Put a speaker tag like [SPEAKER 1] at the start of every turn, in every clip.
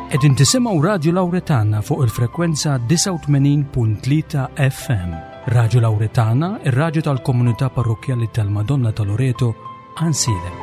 [SPEAKER 1] Qegħdin tisimgħu Radju Lawretana fuq il-frekwenza 89.3 FM. Radju Lawretana, ir-radju tal-Komunità Parrokjali tal-Madonna ta' Loreto, Ansilem.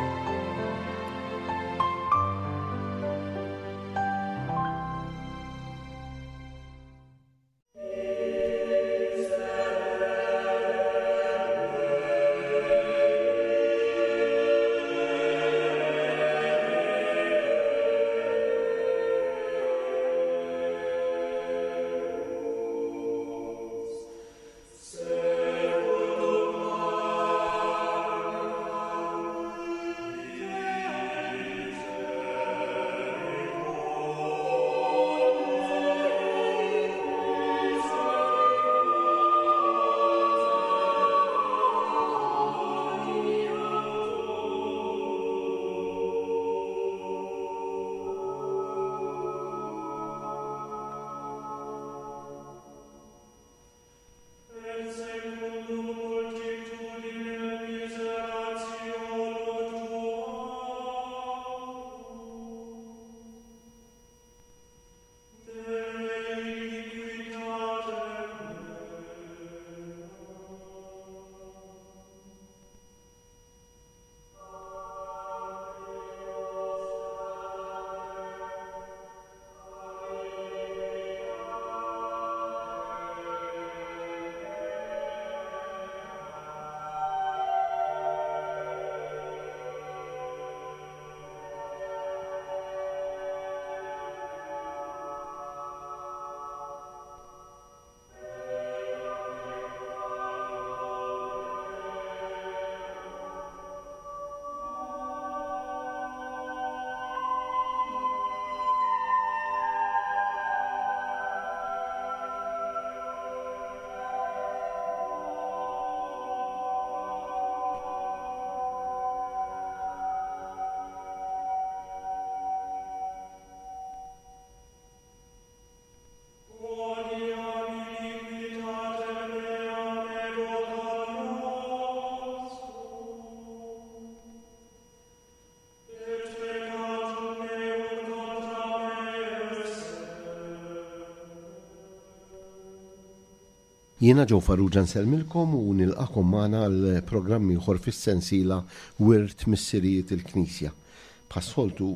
[SPEAKER 2] Jiena Ġo Farrugia nsellmilkom u nilqakom magħna għal programmi ieħor fis-sensiela Wirt Missirijiet il-Knisja. Bħas-soltu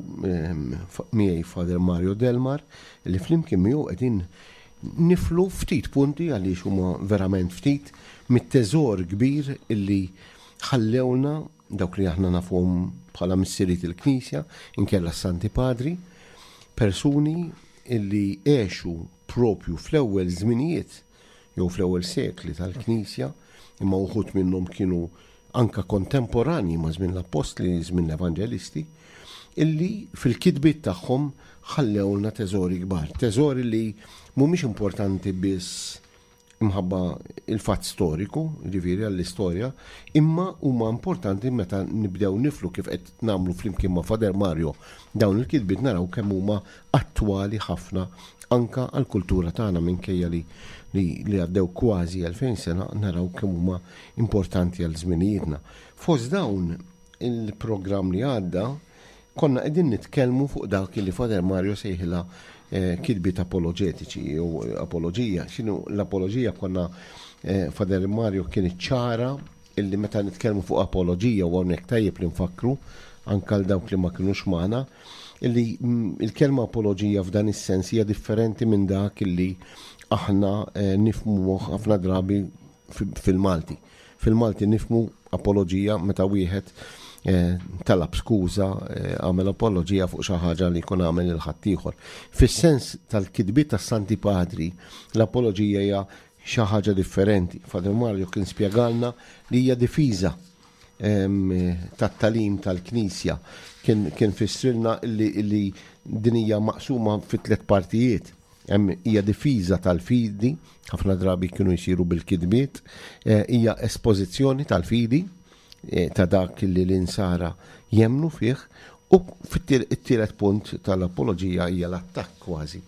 [SPEAKER 2] miegħi Father Mario Delmar li flimkien miegħu qegħdin niflu ftit punti għaliex huma verament ftit mit-teżor kbir illi ħallewna dawk li aħna nafuhom bħala missirijiet il-Knisja inkella s-Santi Padri, persuni illi għexu propju fl-ewwel żminijiet jew fl-ewwel sekli tal-Knisja, imma uħud minnhom kienu anka kontemporanji ma' żmien l-Apostli, żmien l-Evanġelisti, illi fil-kitbiet tagħhom ħallewlna teżori kbar, teżori li mhumiex importanti biss imħabba il-fatt storiku, ġifieri għall-istorja, imma huma importanti meta nibdew niflu kif qed nagħmlu flimkien ma' Father Mario dawn il-kitbiet naraw kemm huma attwali ħafna anka għall-kultura tagħna minkejja li għaddew kważi 2000 sena naraw kemm huma importanti għal żminijietna. Fost dawn il-programm li għadda konna qegħdin nitkellmu fuq dak li Father Mario sejħilha kitbiet apologetiċi u apologija. X'inhu l-apologija konna Father Mario kien iċċara illi meta nitkellmu fuq apologija u hawnhekk tajjeb li nfakru anke għal dawk li ma kinux magħna illi il-kelma apologija f'dan is-sens hija differenti minn dak illi aħna nifhmu ħafna drabi fil-Malti. Fil-Malti nifhmu apologija meta wieħed talab skuża għamel apologija fuq xi ħaġa li jkun għamel il-ħadd ieħor. Fis-sens tal-kitbiet tas-Santi Padri, l-apologija hija xi ħaġa differenti. Father Mario kien spjegalna li hija difiża tat-talim tal-Knisja. Kien fissrilna li din hija maqsuma fi 3 partijiet. Hija difiża tal-fidi, ħafna drabi kienu jsiru bil-kitbiet, hija espożizzjoni tal-fidi ta' dak li l-insara jemnu fih, u fit-tielet punt tal-apologija hija l-attakk kważi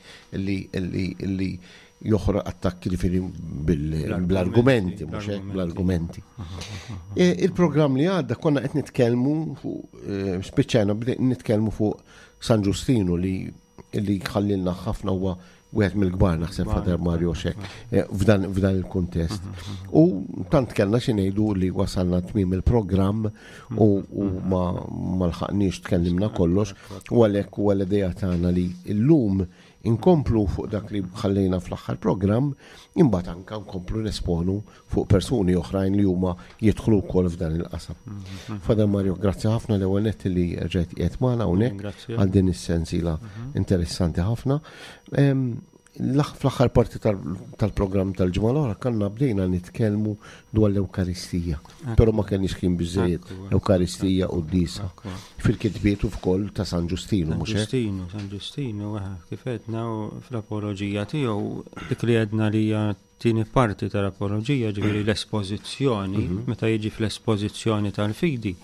[SPEAKER 2] li joħra attakki ġifieri bl-argumenti, mhux hekk bl-argumenti. Il-programm li għadda konna qed nitkellmu fuq spiċċajna nitkellmu fuq San Ġustinu li illi jħallilna ħafna huwa wieħed mill-kbar naħseb Fader Mario Xek f'dan il-kuntest. U tant kellna xi ngħidu li wasalna tmiem il-programm u ma lħaqniex tkellimna kollox u għalhekk huwa l-idea tagħna li llum inkomplu fuq dak li ħallejna fl-aħħar programm, imbagħad anke nkomplu nesponu fuq persuni oħrajn li huma jidħlu wkoll f'dan il-qasam. Fader Mario, grazzi ħafna l-ewwel nett li rġejt qiegħed magħna hawnhekk għal din is-sensiela interessanti ħafna. Fl-aħħar parti tal-programm tal-ġimgħa l-oħra kellna bdejna nitkellmu dwar l-Ewkaristija, però ma kenniex kien biżżejjed Ewkaristija qudiesa fil-kitbiet u f'koll ta' San Ġustinu mhux hekk?
[SPEAKER 3] San Ġustinu kif qedna fl-apoloġija tiegħu dik li għedna li hija tieni parti tal-apoloġija ġifieri l-espożizzjoni, meta jiġi fl-espożizzjoni tal-fidi.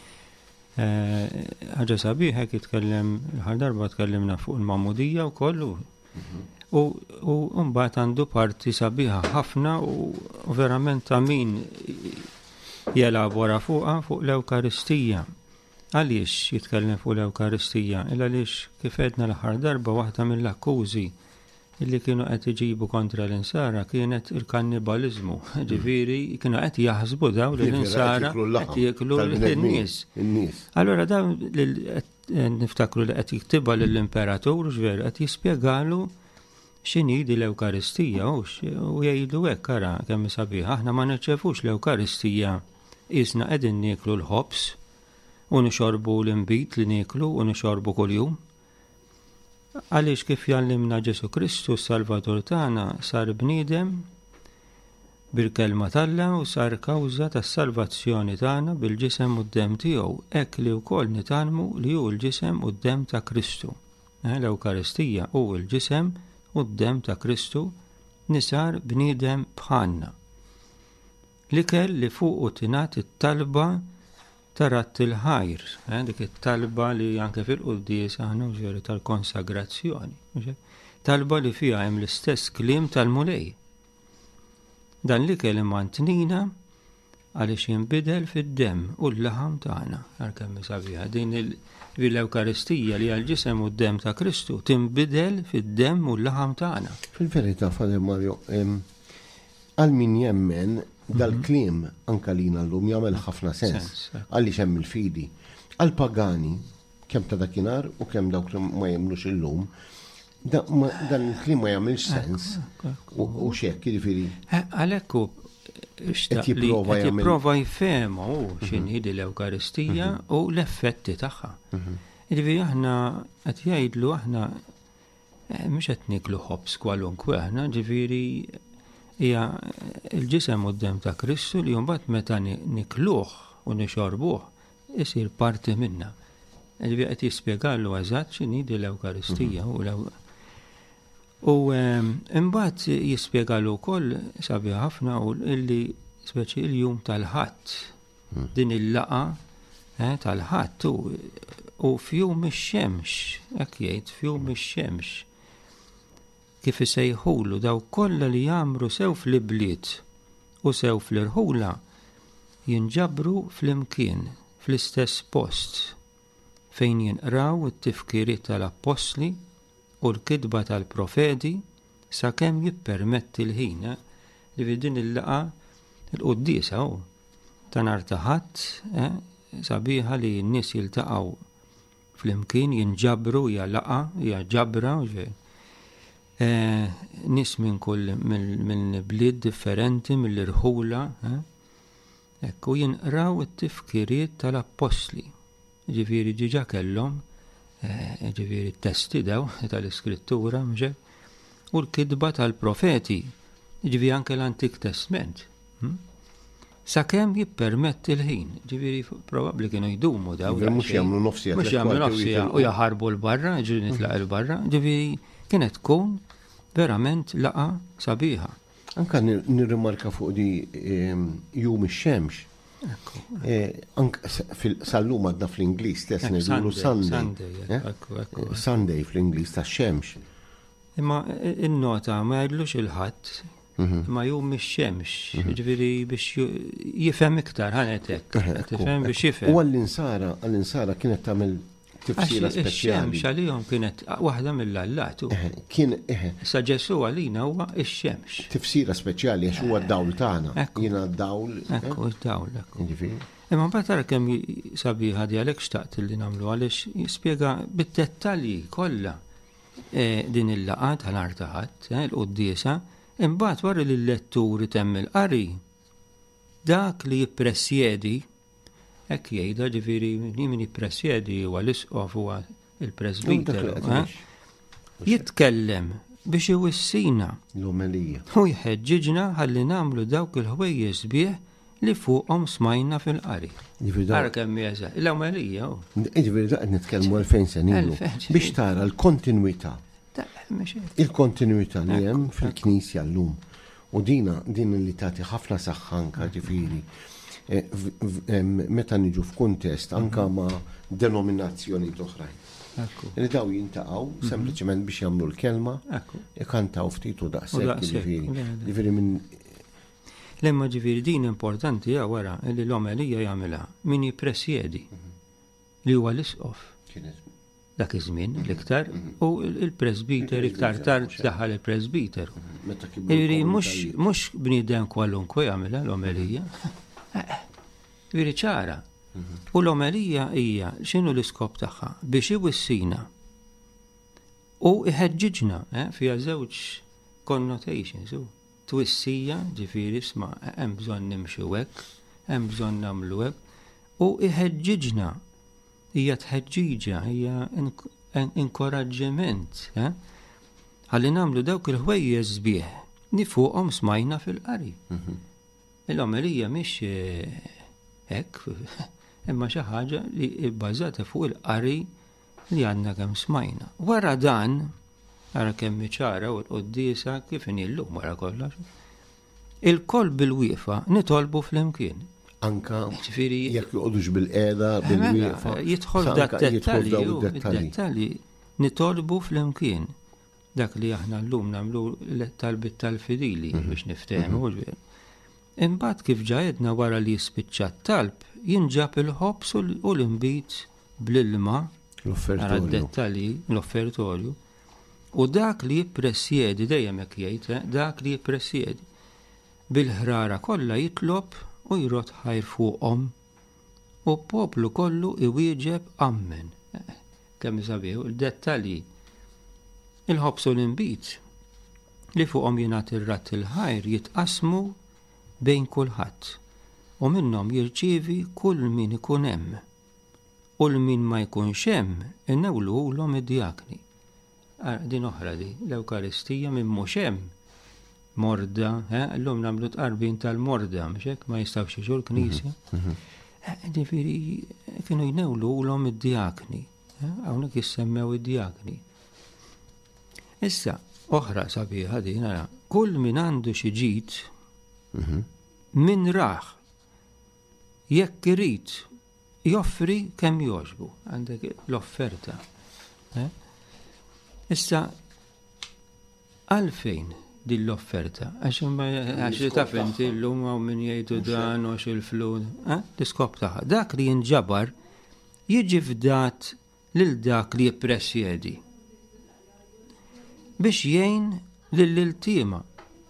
[SPEAKER 3] Ħaġa sabiħ jitkellem l-ħar darba tkellimna fuq il-Magħmudija wkoll u mbagħad għandu parti sabiħa ħafna u verament ta' min jelabora fuqha fuq l-Ewkaristija. Għaliex jitkellem fuq l-Ewkaristija? Għaliex kif għedna l-aħħar darba waħda mill-akkużi illi kienu qed iġibu kontra l-insara kienet il-kannibalizmu. Ġifieri kienu qed jaħsbu daw li l-insara qed jieklu n-nies. Allura dawn niftakru li qed jiktibha lill-imperatur ġifieri qed jispjegalu x'inhi di l-Ewkaristija u jgħidu hekk ara kemm sabiħ aħna ma niċċevux l-Ewkaristija isna qegħdin nieklu l-ħobs u nixorbu l-inbit li nieklu u nixorbu kuljum. Għaliex kif jallimna Ġesu Kristu s-Salvatur tagħna sar bniedem bil-kelma tal-Alla u sar kawża tas-salvazzjoni tagħna bil-ġisem u d-demm tiegħu hekk li wkoll nitalmu li hu l-ġisem u d-demm ta' Kristu. L-Ewkaristija hu l-ġisem u d-demm ta' Kristu nisar bniedem bħalna. L-ikel li fuq tingħat it-talba tarat il-ħajr, dik it-talba li anke fil-quddies aħna ġieri tal-konsagrazzjoni. Talba li fiha hemm l-istess kliem tal-mulej. Dan l-ikel imantnina għaliex jinbidel fid-demm u l-laħam tagħna. Għalkemm sabiħa din l-Ewkaristija li għal-ġisem u d-demm ta' Kristu tinbidel fid-demm u l-laħam tagħna.
[SPEAKER 2] Fil-verità, Fader Mario, għal min jemmen dal-kliem anka lina llum jagħmel ħafna sens għaliex hemm il-fidi. Għal-pagani kemm ta' dakinhar u kemm dawk li ma jemmlux illum, dan il-kliem ma jagħmilx sens u x'hekk jiġifieri.
[SPEAKER 3] Għalhekk qed jipprova jfehmu x'inhi l-Ewkaristija u l-effetti tagħha. Jiġifieri aħna qed jgħidlu aħna mhux qed niklu ħobs kwalunkwe aħna, ġifieri hija l-ġisem u d-demm ta' Kristu li mbagħad meta nikluh u nixorbuh isir parti minna. Ġifieri qed jispjegalu eżatt x'inhi l-Ewkaristija u imbagħad jispjegalu wkoll sabiħ ħafna u illi speċi l-jum tal-ħadd. Din il-laqa tal-ħadd u fjum ix-xemx, hekk jgħid fjum ix-xemx. Kif isejħulu daw kollha li jagħmlu sew fl-ibliet u sew fl-irħula jinġabru fl-imkien fl-istess post fejn jinqraw it-tifkiriet tal-apostli u l-kidba tal-profeti sakemm jippermetti l-ħin li f'din il-laqa l-quddiesa ta' nhar ta' ħadd sabiħa li n-nies jiltaqgħu fl-imkien jinġabru hija laqa hija ġabra nies minn kull minn bliet differenti mill-irħula u jinqraw it-tifkiriet tal-apostli. Ġifieri ġiġa kellhom ġifieri t-testi daw tal-iskrittura u l-kidba tal-profeti, ġifieri anke l-Antik Testament. Sakemm jippermetti l-ħin, ġifieri probabbli kienu jdumu daw.
[SPEAKER 2] Mhux jagħmlu nofsija
[SPEAKER 3] u jaħarbu l-barra, ġifieri nitlaq il-barra, ġifieri kienet tkun verament laqa sabiħa.
[SPEAKER 2] Anka nirrimarka fuq di jum ix-xemx. Sal-lum għadna fl-Ingliż stess ngħidu Sunday. Sunday fl-Ingliż tax-xemx.
[SPEAKER 3] Imma in-nota ma jgħidlux il-ħadd, imma jum ix-xemx, ġifieri biex jifhem iktar ħanet hekk. Tifhem biex jifhem.
[SPEAKER 2] U għall-insara kienet tagħmel tifsira speċjali.
[SPEAKER 3] Ix-xemx għalihom kienet waħda mill-allatu. Sa Ġesu għalina huwa ix-xemx.
[SPEAKER 2] Tifsira speċjali għax huwa d-dawl tagħna. Jiena d-dawl.
[SPEAKER 3] Ekku, d-dawl. Imma mbagħad tara kemm sabiħa għalhekk xtaqt li nagħmlu għaliex jispjega bid-dettalji kollha din il-laqgħa tal-artaħat, il-quddiesa, imbagħad wara li l-letturi temm il-qari dak li jippresjedi hekk jgħidha ġifieri min jippresjedi huwa l-isqof huwa il-presbiteru jitkellem biex iwissina
[SPEAKER 2] l-omelija
[SPEAKER 3] u jħeġġiġna ħalli nagħmlu dawk il-ħwejjeż sbieħ li fuqhom smajna fil-qari. Ara kemm jeża, l-omelija.
[SPEAKER 2] Ġifieri qed nitkellmu 2000 sen ilu biex tara l-kontinwità. Il-kontinwità li hemm fil-Knisja llum. U din li tagħti ħafna saħħa anke ġifieri. Meta niġu f'kuntest anke ma' denominazzjoni oħrajn. Li daw jintaqgħu sempliċement biex jagħmlu l-kelma, ikantaw ftit u daqshekk ġifieri minn
[SPEAKER 3] lemma ġifieri din importanti wara li l-omelija jagħmilha min jippresjedi li huwa l-isqof. Dak iż-żmien l-iktar u l-presbiter iktar tard daħal il-presbiter. Mhux bniedem kwalunkwe jagħmilha l-omelija. Ġifieri ċara. U l-omelija hija x'inhu l-iskop tagħha biex iwissina u iħeġġiġna fiha żewġ connotations. Twissija ġifieri isma' hemm bżonn nimxu hekk, hemm bżonn nagħmlu hekk u iħeġġiġna hija tħeġġiġa, hija inkoraġġiment, ħalli nagħmlu dawk il-ħwejjeż sbieħ li fuqhom smajna fil-qari. L-omelija mhix hekk, imma xi ħaġa li bbażata fuq il-qari li għandna kemm smajna. Wara dan ara kemm ċara u l-qoddiesa kif illum wara kollox. Il-koll bil-wieqfa nitolbu flimkien.
[SPEAKER 2] Anka jekk joqgħodux bil-qiegħda bil-wieqfa.
[SPEAKER 3] Jidħol dettalji nitolbu flimkien. Dak li aħna llum nagħmlu talbit tal-fidili biex niftehmu. Imbagħad kif ġajedna wara li jispiċċa t-talb jinġab il-ħobs u l-inbit bl-ilma dettalji l-offertorju. U dak li jippresjedi, dejjem hekk jgħid, dak li jippresjedi bil-ħrara kollha jitlob u jrot ħajr fuqhom u poplu kollu iwieġeb ammen. Kemm sabiħu il-dettalji. Il-ħobs u l-inbit li fuqhom jingħati ir-ratt il-ħajr jitqasmu bejn kulħadd u minnhom jirċievi kull min ikun hemm. U l-min ma jkunx hemm innewluhom id-djakni. Din oħra di, l-Ewkaristija minn mhux hemm morda, llum nagħmlu tqarbin tal-morda, mhux hekk ma jistgħux jiġu l-Knisja. Ġifieri kienu jnewluhom id-djakni, hawnhekk jissemmew id-djakni. Issa, oħra sabiħa din nara, kull min għandu xi ġid min raħ jekk irid joffri kemm jogħġbu, għandek l-offerta. Issa, għalfejn din l-offerta? Għax li taf inti l-lum għaw min jgħidu dan u il-flud. L-iskop taħħa. Dak li jinġabar jiġi fdat lil dak li jippresjedi. Biex jgħin lill-iltima,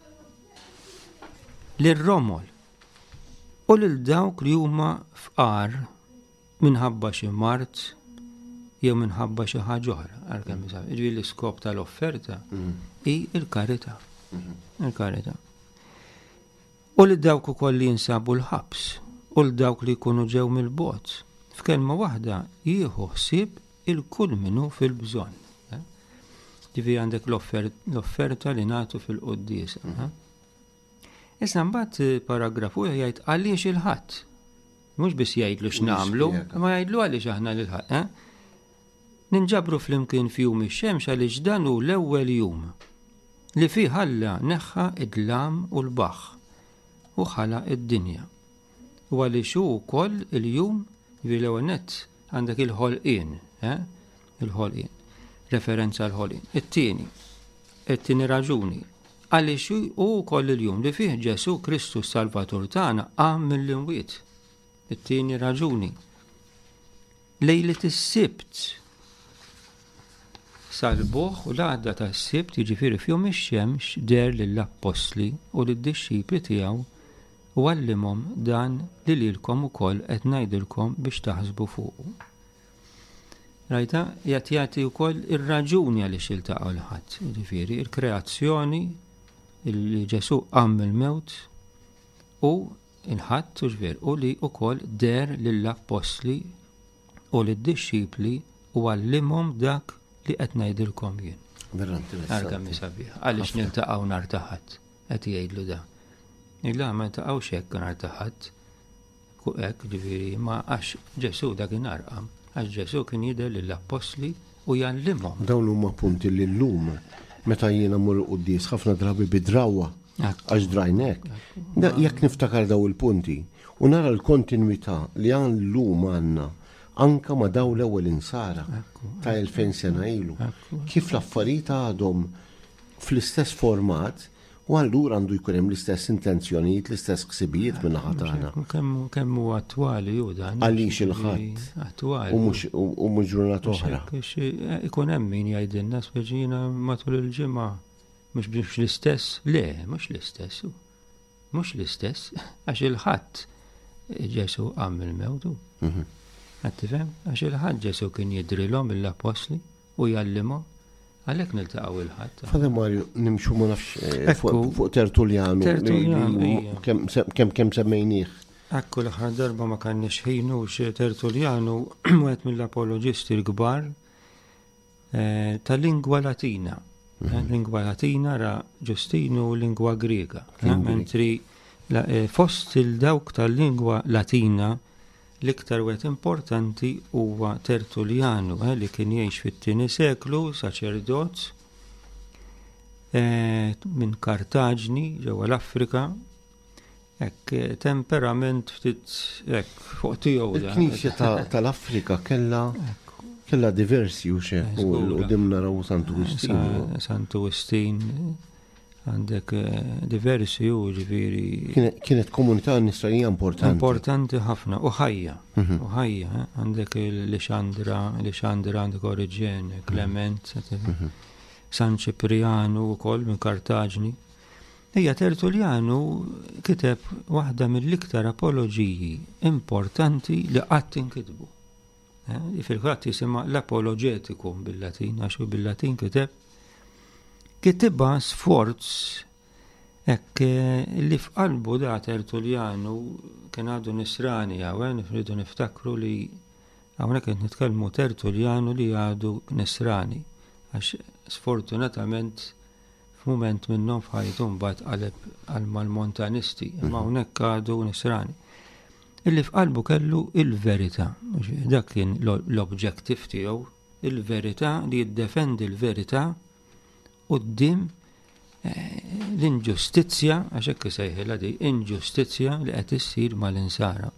[SPEAKER 3] lill-romol u lil dawk li huma fqar minħabba xi mart jew minħabba xi ħaġa oħra, għalkemm jiġri l-iskop tal-offerta hi l-karità. Il-karità. U li dawk ukoll li jinsabu l-ħabs, u l dawk li jkunu ġew mill-bogħod. F'kelma waħda jieħu ħsieb il-kull minnu fil-bżonn. Ġifieri għandek l-offerta li nagħtu fil-quddiesa. Issa mbagħad paragrafu jgħid għaliex il-ħadd. Mhux biss jgħidlu x'nagħmlu, ma jgħidlu għaliex aħna lil-ħadd. Ninġabru flimkien fjum ix-xemx għaliex dan hu l-ewwel jum li fih Alla neħħa id-dlam u l-baħħ u ħalaq id-dinja. U għaliex hu wkoll il-jum l-ewwel nett għandek il-ħolqien, il-ħolqien, referenza għal ħolqien. It-tieni raġuni għaliex hu wkoll il-jum li fih Ġesu Kristus Salvatur tagħna qam mill-imwiet. It-tieni raġuni lejlet is-sibt salbuh u l-għadda tas-sibt jiġifieri f'jum ix-xemx der lill-apostli u lid-dixxipli tiegħu u għallimhom dan li lilkom ukoll qed ngħidilkom biex taħsbu fuqu. Rajta, jagħti wkoll ir-raġuni għaliex iltaqgħu l-ħadd, jiġifieri il-kreazzjoni li Ġesu qamm il-mewt u il-ħadd u ġifier u li wkoll der lill-apostli u lid-dixxipli u għallimhom dak li qed ngħidilkom jien.
[SPEAKER 2] Vera interessanti.
[SPEAKER 3] Arga misabiħ, għaliex niltaqgħu nhar ta' ħadd qed jgħidlu da. Illa ma ntaqgħux hekk nhar ta' ħadd. Hekk ġifieri ma għax Ġesu dak inarqam, għax Ġesu kien jidher lill-apostli u jallimhom.
[SPEAKER 2] Dawn huma punti li llum meta jiena mmur qudies ħafna drabi bidrawwa għax drajnek. Jekk niftakar daw il-punti u nara l-kontinwità li llum għandna anka ma daw l-ewwel insara ta' 2000 sena ilu. Kif l-affarijiet għadhom fl-istess format u allura għandu jkun hemm l-istess intenzjonijiet, l-istess ħsibijiet minn naħa tagħna.
[SPEAKER 3] Kemm huwa attwali hu dan.
[SPEAKER 2] Għaliex il-ħadd.
[SPEAKER 3] Attwali.
[SPEAKER 2] U mhux ġurnata oħra.
[SPEAKER 3] Ikun hemm min jgħidilna speċina matul il-ġimgħa mhux biex l-istess, le, mhux l-istess. Mhux l-istess għax il-ħadd Ġesu qamm il-mewt. Għattifem, għax il-ħadd Ġesu kien jidrilhom mill-apostli u jallimhom għalhekk niltaqgħu il-ħadd.
[SPEAKER 2] Fadem Marju, nimxu ma nafx fuq Tertuljanu kemm semmejnieh.
[SPEAKER 3] Ekku l-aħħar darba ma kanniex ħinux Tertuljanu wieħed mill-apoloġisti l-kbar tal-lingwa Latina. Lingwa Latina ra Ġustinu lingwa Griega. Mentri fost il-dawk tal-lingwa Latina l-iktar wet importanti huwa Tertuljanu li kien jgħix fit-tieni seklu, saċerdot minn Kartaġni ġewwa l-Afrika. Hekk temperament ftit hekk fuq tiegħu.
[SPEAKER 2] Il-Knisja tal-Afrika kellha diversi u xejn u dimna raw Sant'Ugustin. Għandek diversi u ġifieri. Kienet komunità nisranija importanti.
[SPEAKER 3] Importanti ħafna u ħajja. U ħajja, għandek Alexandra għandek Origen, Clement, San Cipriano wkoll minn Kartaġni. Hija Tertuljanu kiteb waħda mill-iktar apoloġiji importanti li qatt inkitbu. Fil-fatt jisimha l-Apologetikum bil-Latin, għax bil-Latin kitibha sforz hekk li f'qalbu da Tertuljanu kien għadu nisrani hawn ifridu niftakru li hawnhekk qed nitkellmu Tertuljanu li għadu nisrani għax sfortunatament f'mument minnhom f'ħajtu mbagħad qaleb għal mal-montanisti imma hawnhekk għadu nisrani. Illi f'qalbu kellu il-verità, dak kien l-objektiv tiegħu, il-verità li jiddefendi l-verità qudiem l-inġustizzja, għax hekk isejħilha di, inġustizzja li qed issir mal-insara.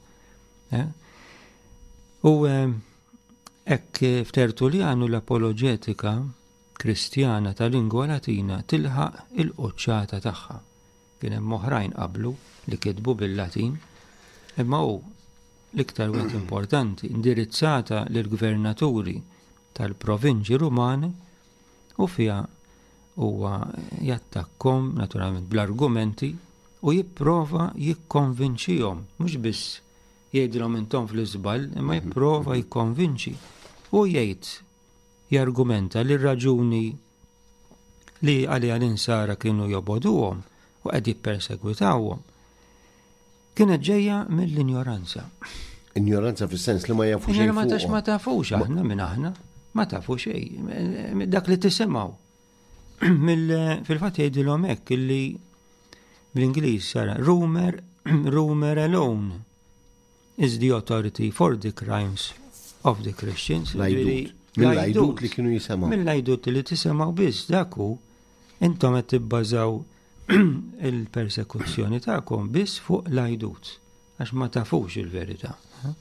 [SPEAKER 3] U hekk f'Tertuljanu l-apoloġetika Kristjana tal-lingwa Latina tilħaq il-quċċata tagħha. Kien hemm oħrajn qablu li kitbu bil-Latin, imma hu l-iktar wieħed importanti indirizzata lill-gvernaturi tal-provinċi Rumani u fiha huwa jattakkom naturalment bl-argumenti u jipprova jikkonvinċihom, mhux biss jgħidilhom intom fl-iżball, imma jipprova jikkonvinċi u jgħid jargumenta li r-raġuni li għalija l-insara kienu joboduhom u qed jippersegwitawhom kienet ġejja mill-injoranza.
[SPEAKER 2] Injoranza fis-sens li ma jafu xejn fuqhom.
[SPEAKER 3] Ma tafux aħna minn aħna, ma tafu xejn. Dak li tisimgħu. Fil-fatt jgħidilhom hekk illi bl-Ingliż sara rumor alone is the authority for the crimes of the Christians.
[SPEAKER 2] Mill-għajdut li kienu jisemgħu.
[SPEAKER 3] Mill-għajdut li tisemgħu biss daku intom qed tibbażaw il-persekuzzjoni tagħkom biss fuq l-għajdut għax ma tafux il-verità.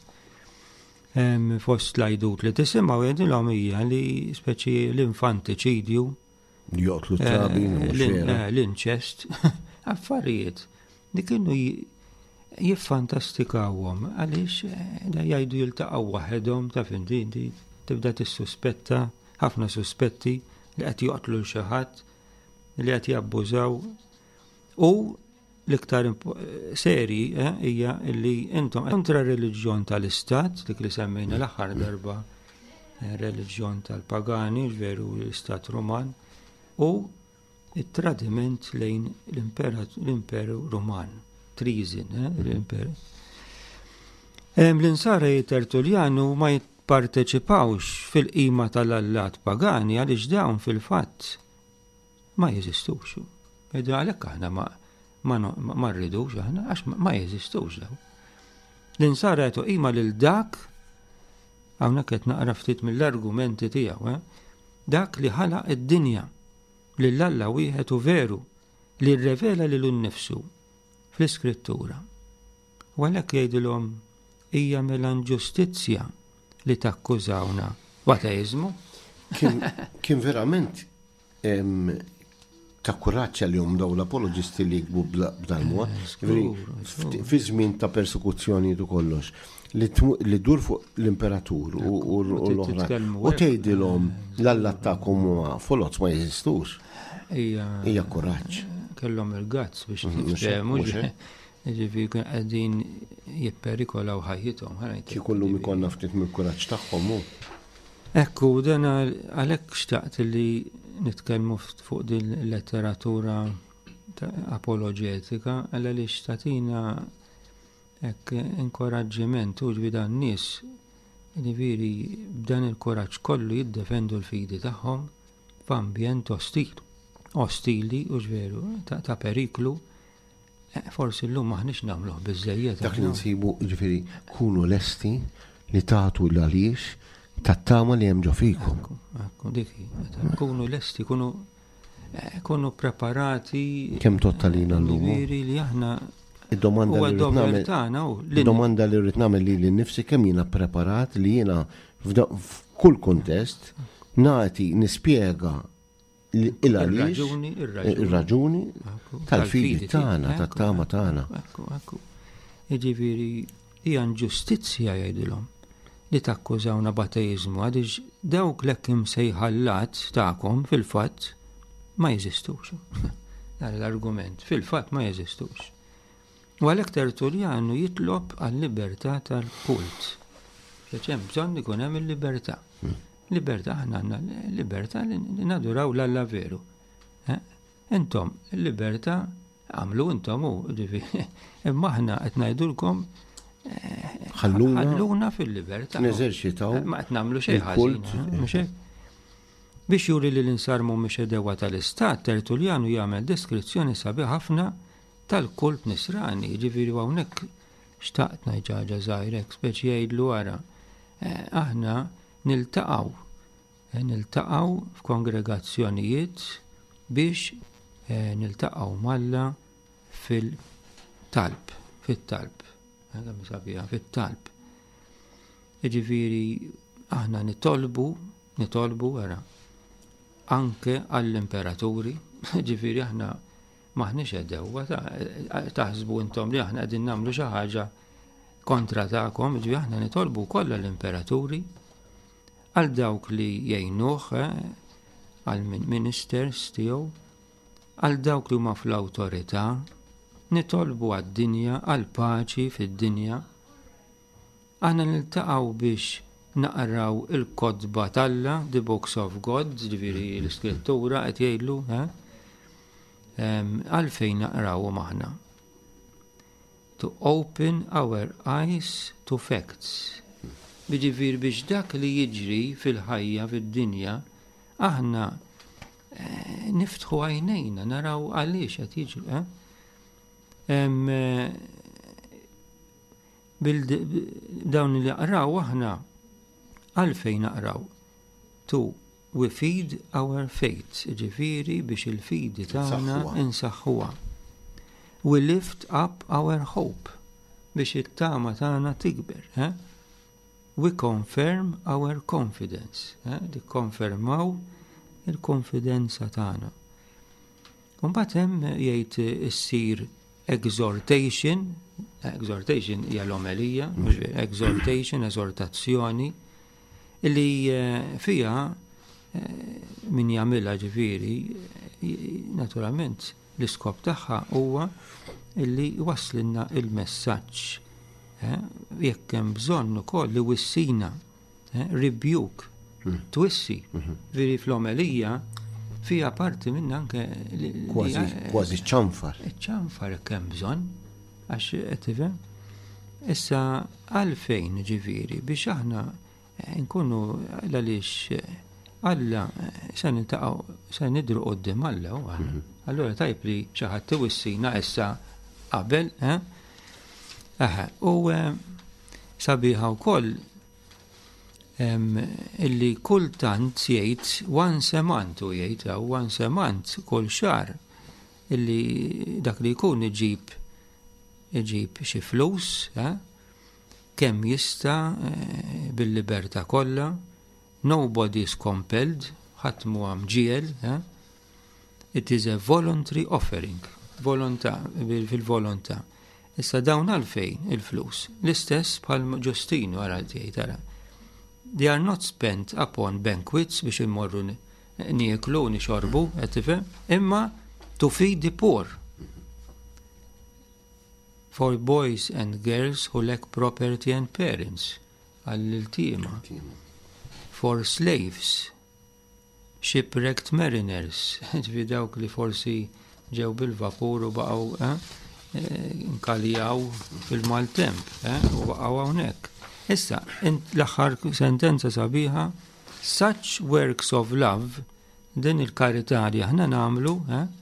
[SPEAKER 3] Fost l-għajdut li tisimgħu jgħidilhom hija li speċi l-infantiċidju
[SPEAKER 2] jotlu trabin
[SPEAKER 3] l-inċest, affarijiet li kienu jiffantastikawhom għaliex da jgħidu jiltaqgħu waħedhom ta' findi tibda tissuspetta ħafna suspetti li qed joqtlu xi ħadd, li qed jabbużaw. U l-iktar seri hija li intom kontra reliġjon tal-istat, dik li semmejna l-aħħar darba reliġjon tal-pagani, veru l-istat Roman, u it-tradiment lejn l-imperu Roman, treason, l-imperu. L-insara Tertuljanu ma jipparteċipawx fil-qima tal-allat pagani għaliex dawn fil-fatt ma jeżistux. Edu għalhekk aħna ma rridux aħna għax ma jeżistux daw. L-insara jagħtu qima lil dak, hawnhekk qed naqra ftit mill-argumenti tiegħu, dak li ħalaq id-dinja lil Alla wieħed u veru li rrevela lilu nnifsu fl-iskrittura. U għalhekk jgħidilhom hija mill-inġustizzja li takkużawna b'ateizmu.
[SPEAKER 2] Kien verament ta' kuraġġ għalihom daw l-apologisti li jikbu b'dal-mod, fi żmien ta' persekuzzjoni u kollox, li dur fuq l-imperatur u l-oħra. U tgħidilhom l-Alla tagħkom huwa folot ma jeżistux. Hija kuraġġ.
[SPEAKER 3] Kellhom il-gazz biex nifhemu ġifi għadin jipperikolaw ħajjithom.
[SPEAKER 2] Kikollhom ikollna ftit mill-kuraġġ tagħhom hu.
[SPEAKER 3] Ekku, dan għalhekk xtaqt li nitkellmu fuq din l-letteratura apologetika għalla li xtatina inkoraġġiment u ġbidan nies ġifieri b'dan il-kuraġġ kollu jiddefendu l-fidi tagħhom f'ambjent ostili u ġveru ta' periklu. Forsi l-lum maħnix namluħ bizzejiet.
[SPEAKER 2] Dak li nsibu ġifiri kunu lesti li taħtu l-għaliex tat-tama li hemm ġo fikum.
[SPEAKER 3] Ekku, diki. Kunu lesti, kunu preparati.
[SPEAKER 2] Kemm tottalina l-lum.
[SPEAKER 3] Li aħna.
[SPEAKER 2] Id-domanda li rrid nagħmel li l-nifsi kemm jiena preparat li jiena f'kull kontest nagħti nispjega il-raġuni tal-fidi tagħna, tat-tama tagħna.
[SPEAKER 3] Jiġifieri hija inġustizzja jgħidilhom li takkużawna b'ateizmu għaliex dawk l-hekk imsejħallat tagħkom fil-fatt ma jeżistux. Dan l-argument fil-fatt ma jeżistux. U għalhekk Tertuljanu jitlob għal-libertà tal-kult. Hemm bżonn ikun hemm il-libertà. Libertà, aħna għandna libertà li naduraw l-Alla veru. Intom, libertà għamlu intom u imma aħna qed ngħidulkom ħalluna fil-libertà.
[SPEAKER 2] Neżerċitaw.
[SPEAKER 3] Ma qed nagħmlu xejn ħażin. Biex juri li l-insar mhumiex edewa tal-istat, Tertuljanu jagħmel deskrizzjoni sabiħ ħafna tal-kult nisrani, ġifieri hawnhekk xtaqt ngħid ħaġa żgħira speċi jgħidlu wara. Aħna niltaqgħu f'kongregazzjonijiet biex niltaqgħu malla fit-talb. Jiġifieri aħna nitolbu wara anke għall-imperaturi, jiġifieri aħna maħniex edewa taħsbu intom li aħna qegħdin nagħmlu xi ħaġa kontra tagħkom, jiġifieri aħna nitolbu kollha l-imperaturi għal dawk li jgħinuh għal ministers tiegħu, għal dawk li huma fl-awtorità, nitolbu għad-dinja għal paċi fid-dinja. Aħna niltaqgħu biex naqraw il-kodba talla, the books of God, ġifieri l-iskrittura qed jgħidlu għalfejn naqrawhom aħna. To open our eyes to facts. Biġifieri biex dak li jiġri fil-ħajja fid-dinja aħna niftħu għajnejna naraw għaliex qed jiġri. Dawn li naqraw aħna għalfejn naqraw. To we feed our faith, ġifieri biex il-fidi tagħna insaħħuha. We lift up our hope biex it-tama tagħna tikber. We confirm our confidence. Konfermaw il-konfidenza tagħna. Mbagħad hemm jgħid issir exhortation hija l-omelija, exhortation, eżortazzjoni, li fija min jagħmilha ġifieri, naturalment l-iskop tagħha huwa illi waslinna il-messaġġ. Jekk hemm bżonn ukoll li wissina, rebuke, twissi, veri fl-omelija fija parti minn anke
[SPEAKER 2] kważi ċanfar.
[SPEAKER 3] ċanfar jekk hemm bżonn, għax qed tifhem. Issa għalfejn ġifieri biex aħna nkunu għaliex Alla se niltaqgħu se nidru quddiem Alla u aħna. Allura tajb li xi ħadd tiwissina issa qabel, u sabiħa wkoll illi kultant jgħid once a month u jgħid once a month kull xahar illi dak li jkun iġib xi flus, kemm jista' bil-libertà kollha. Nobody is compelled, ħadd mhu mġiel, it is a voluntary offering, volontà, fil-volontà. Issa dawn għalfejn il-flus, l-istess bħal Ġustinu għara tiegħi tara. They are not spent upon banquets biex immorru nieklu nixorbu, qed tifhem, imma to feed the poor. For boys and girls who lack property and parents, għall-iltima. For slaves, shipwrecked mariners, ġvi dawk li forsi ġew bil-vapur u baqgħu nkaljaw fil-maltemp, u baqgħu hawnhekk. Issa, l-aħħar sentenza sabiħa, such works of love, din il-karità li aħna nagħmlu,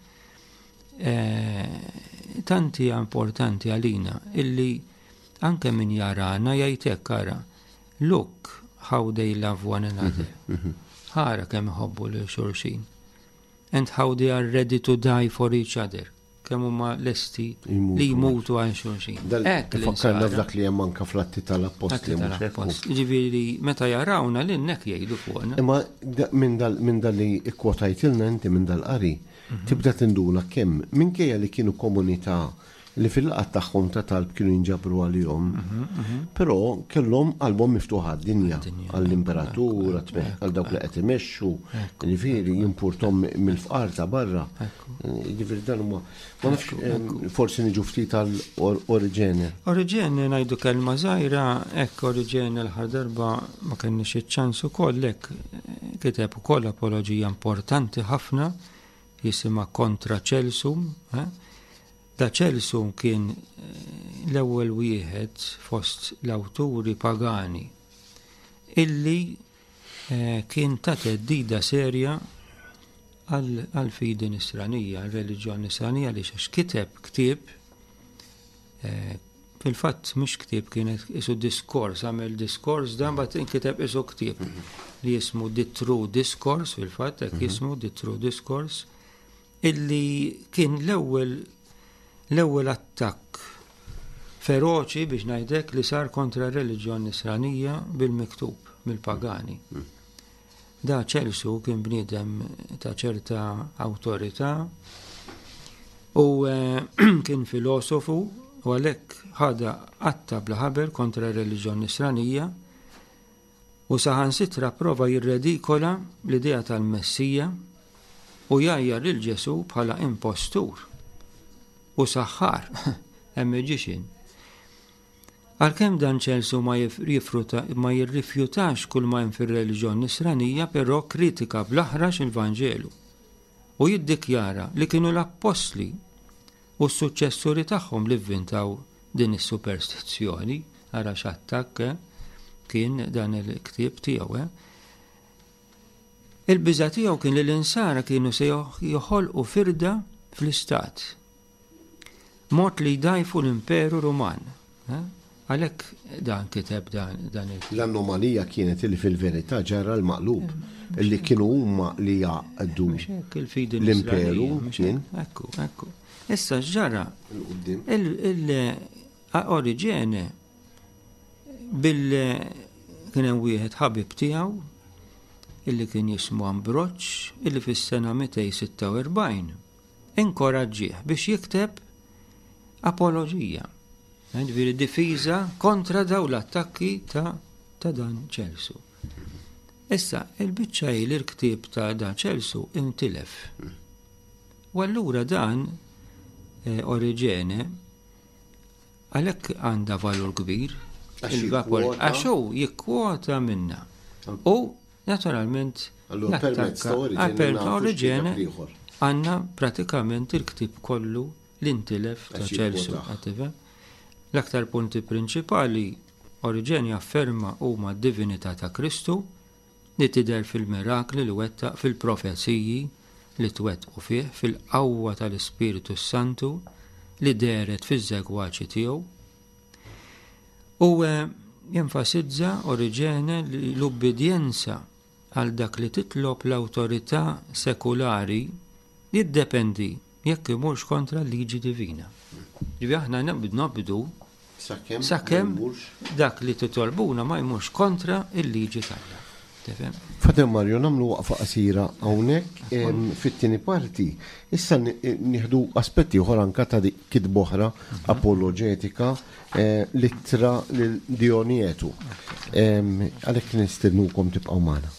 [SPEAKER 3] tanti importanti għalina, illi anke min jarana jgħidlek ara, look how they love one another. Ħara kemm iħobbu lil xulxin. And how they are ready to die for each other. Kemm huma lesti li jmutu għal xulxin.
[SPEAKER 2] Fakkarna f'dak li hemm anke fl-atti tal-apposti.
[SPEAKER 3] Ġifieri meta jarawna l-innek jgħidu fuqna.
[SPEAKER 2] Imma minn dal li ikkwotajtilna inti minn dal-qari, tibda tinduna kemm minkejja li kienu komunità li fil-laqat tagħhom ta' talb kienu jinġabru għalihom, però kellhom qalbhom miftuħa d-dinja għall-imperatura, għal dawk li qed imexxu, ġifieri jimpurtom mill-fqar ta' barra. Ġifieri dan huma ma nafx forsi niġu ftit għall-Oriġene.
[SPEAKER 3] Oriġene ngħidu kelma żgħira, hekk Oriġene l-ħar darba ma kenniex iċ-ċans ukoll hekk kiteb ukoll apoloġija importanti ħafna jisimha Kontra Celsum. Da Celsum kien l-ewwel wieħed fost l-awturi pagani illi kien ta' teddida serja għal-fidi nisranija, għal-reliġjon nisranija li xax kiteb ktieb, fil-fatt mhux ktieb kienet isu diskors, għamel diskors dan bat inkiteb isu ktieb li jismu The True Discourse, fil-fatt jismu The True Discourse, illi kien l-ewwel attakk feroċi biex ngħidlek li sar kontra r-reliġjon nisranija bil-miktub, mill-pagani. Da Celsu kien bniedem ta' ċerta awtorità u kien filosofu u għalhekk ħada qatta bla ħaber kontra r-reliġjon nisranija u saħansitra prova jirredikola l-idea tal-Messija u jgħajjar il-Ġesu bħala impostur u saħħar, a magician. Għalkemm dan Celsu ma jirrifjutax kull ma jem fir-reliġjon nisranija, però kritika bl-aħrax il-Vanġelu u jiddikjara li kienu l-apostli u s-suċċessuri tagħhom li vvintaw din is-superstizzjoni, ara x'attakk kien dan il-ktieb tiegħu. Il-biża' tiegħu kien li l-insara kienu se joħolqu firda fl-istat. Mod li jdajfu l-Imperu Ruman. Għalhekk dan kiteb dan
[SPEAKER 2] l-anomalija kienet li fil-verità ġara l-maqlub, illi kienu huma li jaqdu l-Imperu kien.
[SPEAKER 3] Ekku. Issa ġara il-Oriġene kien hemm wieħed ħabib tiegħu illi kien jismu Ambroċ illi fis-sena 246 inkoraġġih biex jikteb apoloġija, difiża kontra dawn l-attakki ta' dan Celsu. Issa, il-biċċa l-ktieb ta' da Ċelsu intilef. U allura dan Oriġene għalhekk għandha valur kbir. Għaxu jikkwota minna. U naturalment Oriġene għandna pratikament il-ktieb kollu l-intilef ta' Ċelsu. L-aktar punti prinċipali Oriġene afferma huma d-divinità ta' Kristu li tidher fil-mirakli li wettaq fil-profeziji li twettqu fih fil-qawwa tal-Ispiritu Santu li deret fiż-żegwaċi tiegħu. U jenfasizza Oriġene l-ubbidjenza għal dak li titlob l-awtorità sekulari jiddependi jekk imurx kontra l-liġi divina. Ġivi aħna nabdu sakemm dak li titolbuna ma jmurx kontra il-liġi tagħna.
[SPEAKER 2] Fatem Mario, namlu waqfa qasira hawnhekk fit-tieni parti. Issa nieħdu aspetti oħra anke ta' kitba oħra apoloġetika littra lil Dionietu. Għalhekk nistennukom tibqgħu magħna.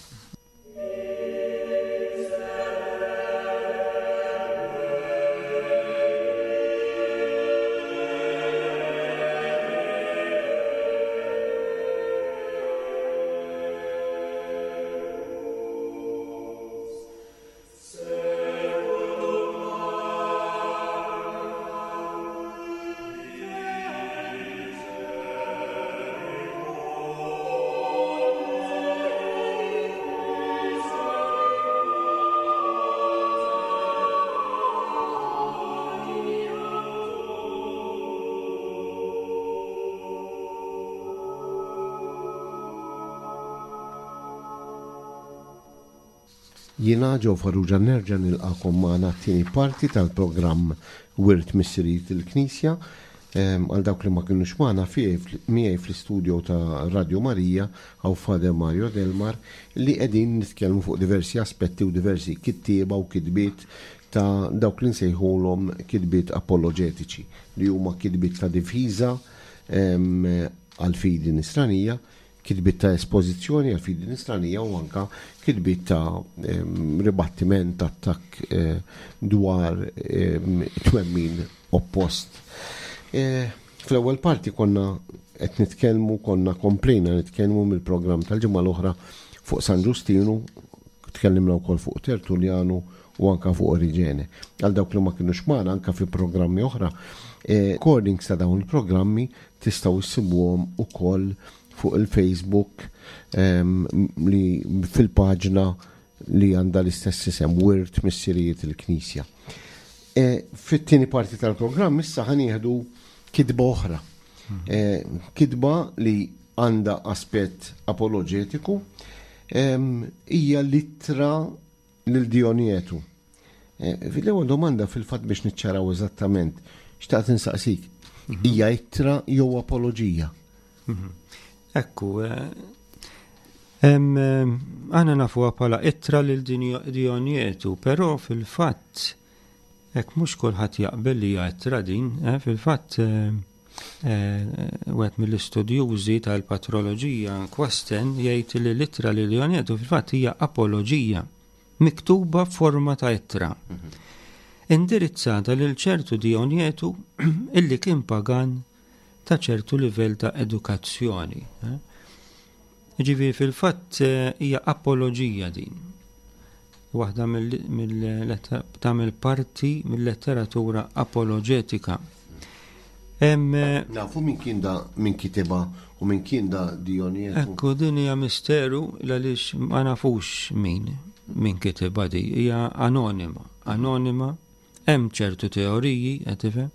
[SPEAKER 2] Jiena Ġew Farrugia nerġa' nilqakom magħna t-tieni parti tal-programm Wirt Missirijiet il-Knisja. Għal dawk li ma kinux magħna miegħi fl-istudju ta' Radio Marija għaw Fader Mario Delmar li qegħdin nitkellmu fuq diversi aspetti u diversi kittieba u kitbiet ta' dawk li nsejħulhom kitbiet apoloġetiċi li huma kitbiet ta' difiża għal fidi nisranija, kitbiet ta' espożizzjoni għal fidi nisranija u anka kitbiet ta' ribattiment attakk dwar twemmin oppost. Fl-ewwel parti konna qed nitkellmu komplejna nitkellmu mill-programm tal-ġimgħa l-oħra fuq San Ġustinu, tkellimna wkoll fuq Tertuljanu u anka fuq Oriġene. Għal dawk li ma kinux magħna anka fi programmi oħra, recordings ta' dawn il-programmi tistgħu issibuhom ukoll fuq il-Facebook li fil-paġna li għandha l-istess isem Wirt Missirijiet il-Knisja. Fit-tieni parti tal-programm issa ħanieħdu kitba oħra. Kitba li għandha aspett apoloġetiku hija littra lil Dionietu. Fil-ewwel domanda fil-fatt biex niċċaraw eżattament xtaqt insaqsik. Hija ittra jew apoloġija?
[SPEAKER 3] Ekku, għana nafuha bħala ittra lil Dionietu, però fil-fatt hekk mhux kulħadd jaqbel li hija ittra din, fil-fatt wieħed mill-istudjużi tal-patroloġija Kwasten jgħid li l-ittra lil Dionietu fil-fatt hija apoloġija miktuba f'forma ta' ittra. Indirizzata lil ċertu Dionietu illi kien pagan ta' ċertu livell ta' edukazzjoni. Ġifieri fil-fatt hija apoloġija din. Waħda tagħmel parti mill-letteratura apoloġetika.
[SPEAKER 2] Nafu min kiteba u min kien da Dionietu.
[SPEAKER 3] Ekku din hija misteru għaliex ma nafux min kiteba di. Hija anonima. Hemm ċertu teoriji qed tifhem.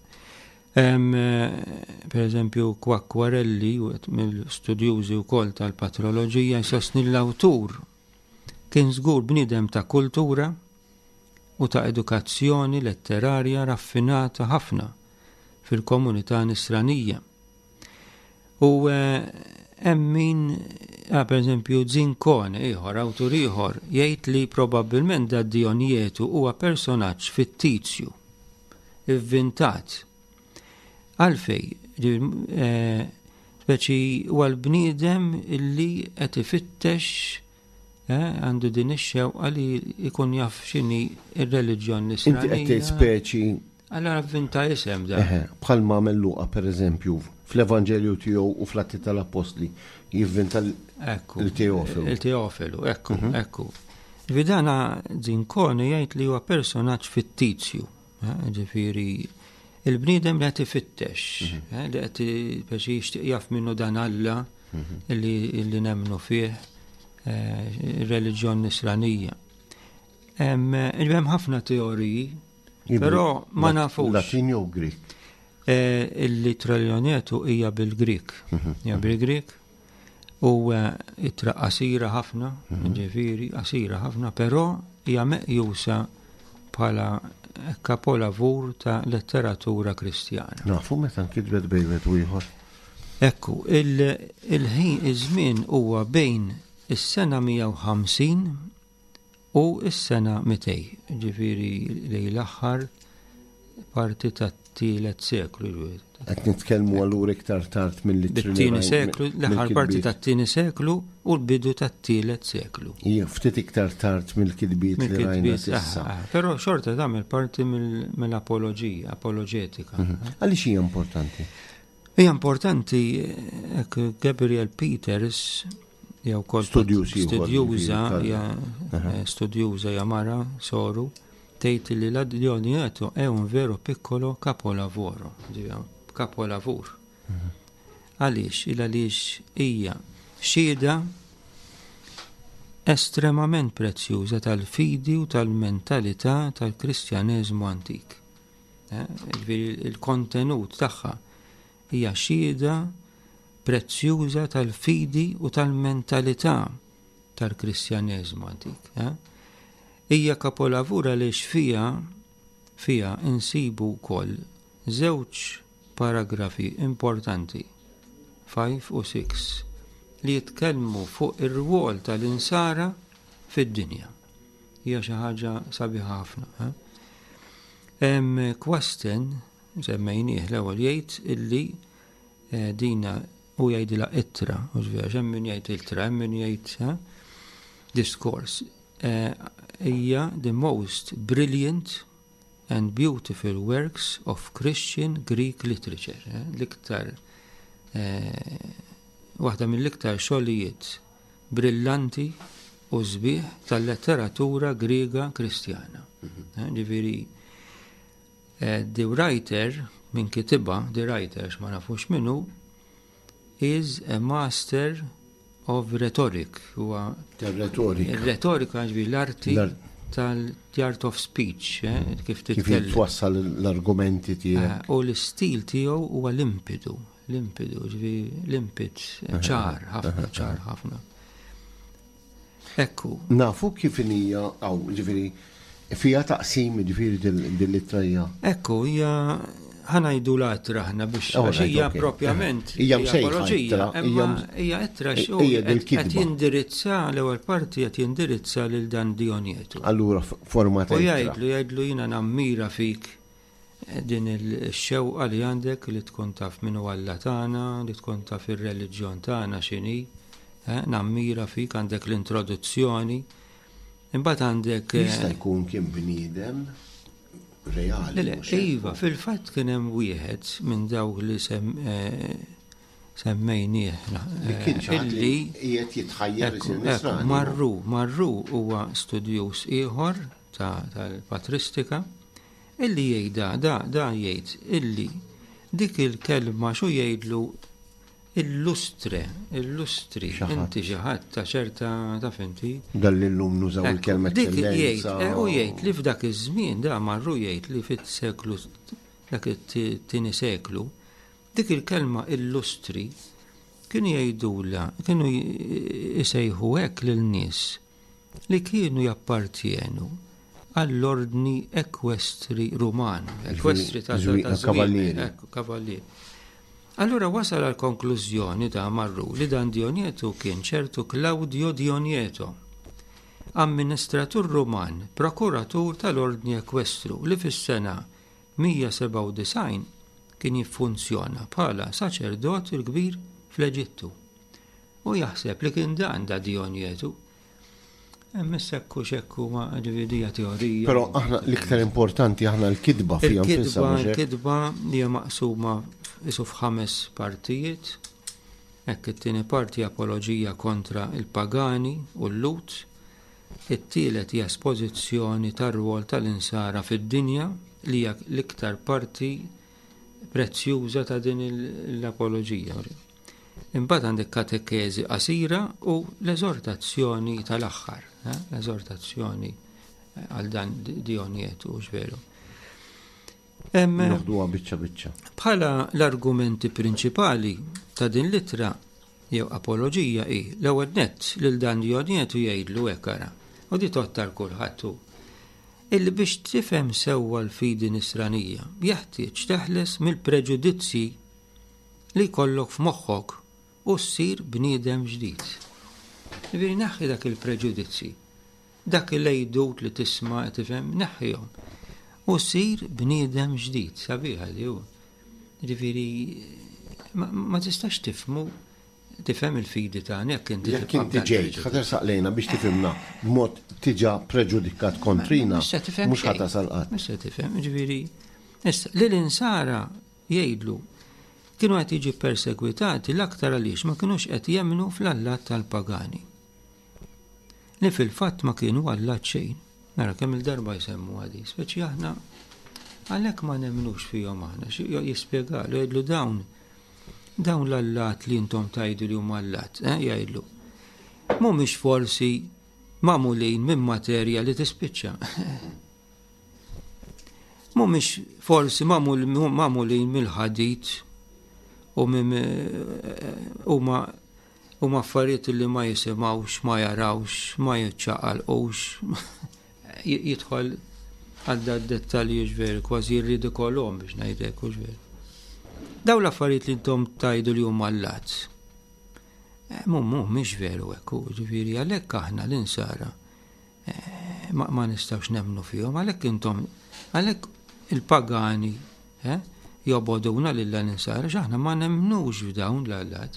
[SPEAKER 3] Per eżempju Quacquarelli mill-studjużi wkoll tal-patroloġija jsostni l-awtur kien żgur bniedem ta' kultura u ta' edukazzjoni letterarja raffinata ħafna fil-komunità nisranija. U hemm min per eżempju Zincone awtur ieħor jgħid li probabbilment da Dionietu huwa personaġġ fittizju, ivvintat. Għalfej, speċi huwa l-bniedem illi qed ifittex għandu din ix-xewqa li jkun jaf x'inhi ir-reliġjon
[SPEAKER 2] Inti qed
[SPEAKER 3] nisranija.
[SPEAKER 2] speċi
[SPEAKER 3] Allora vinta isem da.
[SPEAKER 2] bħalma Luqa pereżempju fl-Evanġelju tiegħu u fl-Atti tal-Apostli jivvinta l-Teofilu.
[SPEAKER 3] Il-Teofilu, ekku. Vidana Zinkoni jgħid li huwa personaġġ fittizju. Ġifieri il-bniedem li qed ifittex, li qed jixtieq jaf minnu dan Alla li nemmnu fih ir-reliġjon nisranija. Hemm ħafna teoriji, però ma nafux.
[SPEAKER 2] Latin jew Grik.
[SPEAKER 3] Il-litraljonietu hija bil-Grik. Hija bil-Grik u itra qasira ħafna, ġifieri qasira ħafna, però hija meqjusa bħala kapolavur ta' letteratura kristjana.
[SPEAKER 2] Nafu meta nkitbet bejwet u ieħor.
[SPEAKER 3] Ekku, il-ħin iż-żmien huwa bejn is-sena 150 u is-sena 200, ġifieri lejn l-aħħar parti tat-tielet seklu.
[SPEAKER 2] Qed nitkellmu allura iktar tard mill-tieni
[SPEAKER 3] seklu, l-aħħar parti tat-tieni seklu u l-bidu tat-tielet seklu.
[SPEAKER 2] Hija ftit iktar tard mill-kitbiet li rajna s'issa.
[SPEAKER 3] Però xorta tagħmel parti mill-apoloġija, apoloġetika.
[SPEAKER 2] Għaliex hija importanti?
[SPEAKER 3] Hija importanti Gabriel Peters jew kol studjuża jamara soru tgħid li l-Adjonieto è un vero piccolo capolavoro, capolavur. Għaliex hija xhieda estremament prezzjuża tal-fidi u tal-mentalità tal-Kristjaneżmu antik. Il-kontenut tagħha hija xhieda prezzjuża tal-fidi u tal-mentalità tal-Kristjaneżmu antik. Hija kapolavura għaliex fija insibu wkoll żewġ paragrafi importanti 5 u 6 li jitkellmu fuq ir-rwol tal-insara fid-dinja. Hija xi ħaġa sabiħa ħafna. Kwasten semmejnieh l-ewwel jgħid illi dina u jgħidilha ittra, u hemm min jgħid ittra, hemm min jgħid discourse. Hija the most brilliant and beautiful works of Christian Greek literature. L-iktar waħda mill-iktar xogħlijiet brillanti u sbieħ tal-letteratura Griega Kristjana. Ġifieri the writer min kitibha, the writer ma nafux minnu, is a master of rhetoric. Huwa il-retorika ġifieri l-arti the art of speech, kif titkellem. Kif
[SPEAKER 2] twassal l-argumenti tiegħek.
[SPEAKER 3] U l-istil tiegħu huwa limpidu, ġifieri limpid, ċar ħafna. Ekku.
[SPEAKER 2] Nafu kif hija ġifieri fija taqsim ġifieri din-litterija.
[SPEAKER 3] Ekku, hija ħanajdu l-attra ħna biex hija propjament
[SPEAKER 2] hija msejħa
[SPEAKER 3] hija attra qed jindirizza l-ewwel parti qed jindirizza lil dan Dionietu.
[SPEAKER 2] Allura forma ta'
[SPEAKER 3] u jgħidlu jiena nammira fik din il-xewqa li għandek li tkun taf minnu Alla tagħna, li tkun taf ir-reliġjon tagħna x'inhi, nammira fik għandek l-introduzzjoni. Imbagħad għandek
[SPEAKER 2] jista' jkun kien bniedem reali.
[SPEAKER 3] Iva, fil-fatt kien hemm wieħed minn dawk li semmejnieh illi
[SPEAKER 2] qiegħed jitħajjar isir
[SPEAKER 3] Marru huwa studjuż ieħor tal-patristika illi jgħidha da jgħid illi dik il-kelma xu jgħidlu illustri, inti xi ħadd ta' ċerta taf inti.
[SPEAKER 2] Dal-illum nużaw il-kelma
[SPEAKER 3] eccellenza. U jgħid li f'dak iż-żmien da marru jgħid li fit-seklu dak it-tieni seklu dik il-kelma illustri kienu jgħidula, kienu jsejħu hekk lil-nies li kienu jappartjenu għall-ordni ekwestri rumana, ekwestri tal-kavallieri. Allura wasal għal konklużjoni ta' Marru li dan Dionietu kien ċertu Claudio Dionieto, amministratur Ruman, prokuratur tal-Ordni Ekwestru li fis-sena 197 kien jiffunzjona bħala saċerdot il-kbir fl-Eġittu. U jaħseb li kien dan da Dionietu. Missekku xekku ma ġividija teorija.
[SPEAKER 2] Pero aħna l-iktar importanti aħna l-kidba fija
[SPEAKER 3] Il-kidba li hija maqsuma isu f'5 partijiet. Hekk it-tieni parti apoloġija kontra il-pagani u l-lut. It-tielet hija espożizzjoni tar-rwol tal-insara fid-dinja li hija l-iktar parti prezzjuża ta' din l-apoloġija. Imbagħad għandek katekezi qasira u l-eżortazzjoni tal-aħħar, l-eżortazzjoni għal dan Dionietu veru.
[SPEAKER 2] Noħduha biċċa.
[SPEAKER 3] Bħala l-argumenti prinċipali ta' din litra jew apoloġija hi l-ewwel nett lil dan Dionietu jgħidlu hekk ara. U di tottar kulħadd illi biex tifhem sewwa l-fidi nisranija jeħtieġ teħles mill-preġudizzi li jkollok f'moħħok u ssir bniedem ġdid. Ġifieri naħħi dak il-preġudizzi, dak il-lejdut li tisma' tifhem naħħihom u ssir bniedem ġdid, sabiħa li hu. Ġifieri ma tistax tifhem il-fidi tagħna jekk
[SPEAKER 2] inti ġejt ħader saqlejna biex tifhimna b'mod tiġa preġudikat kontrina mhux ħadd salqat.
[SPEAKER 3] Mhux se tifhem, ġifieri issa lill-insara jgħidlu kienu qed jiġi persegwitati l-aktar għaliex ma kienux qed jemmnu fl-allat tal-pagani. Li fil-fatt ma kienu allat xejn. Nara kemm il-darba jsemmu għadi, speċi aħna għalhekk ma nemmnux fihom aħna, jispjegalu jgħidlu dawn l-allat li intom tajdu li huma allat, jgħidlu. Mhumiex forsi magħmulin minn materja li tispiċċa. Mhumiex forsi magħmulin mill-ħadid u ma affarijiet li ma jisimgħux, ma jarawx, ma jiċċaqalqux. Jidħol għadda d-dettalji ġveri, kważi jirridikolhom biex ngħidlek ġveri. Daw l-affarijiet li intom tajdu li huma allat. Mhumiex veru hekk, ġifieri għalhekk aħna l-insara ma nistgħux nemmnu fihom, għalhekk il-pagani joboduna lill-insara x'aħna ma nemmnux f'dawn l-allat.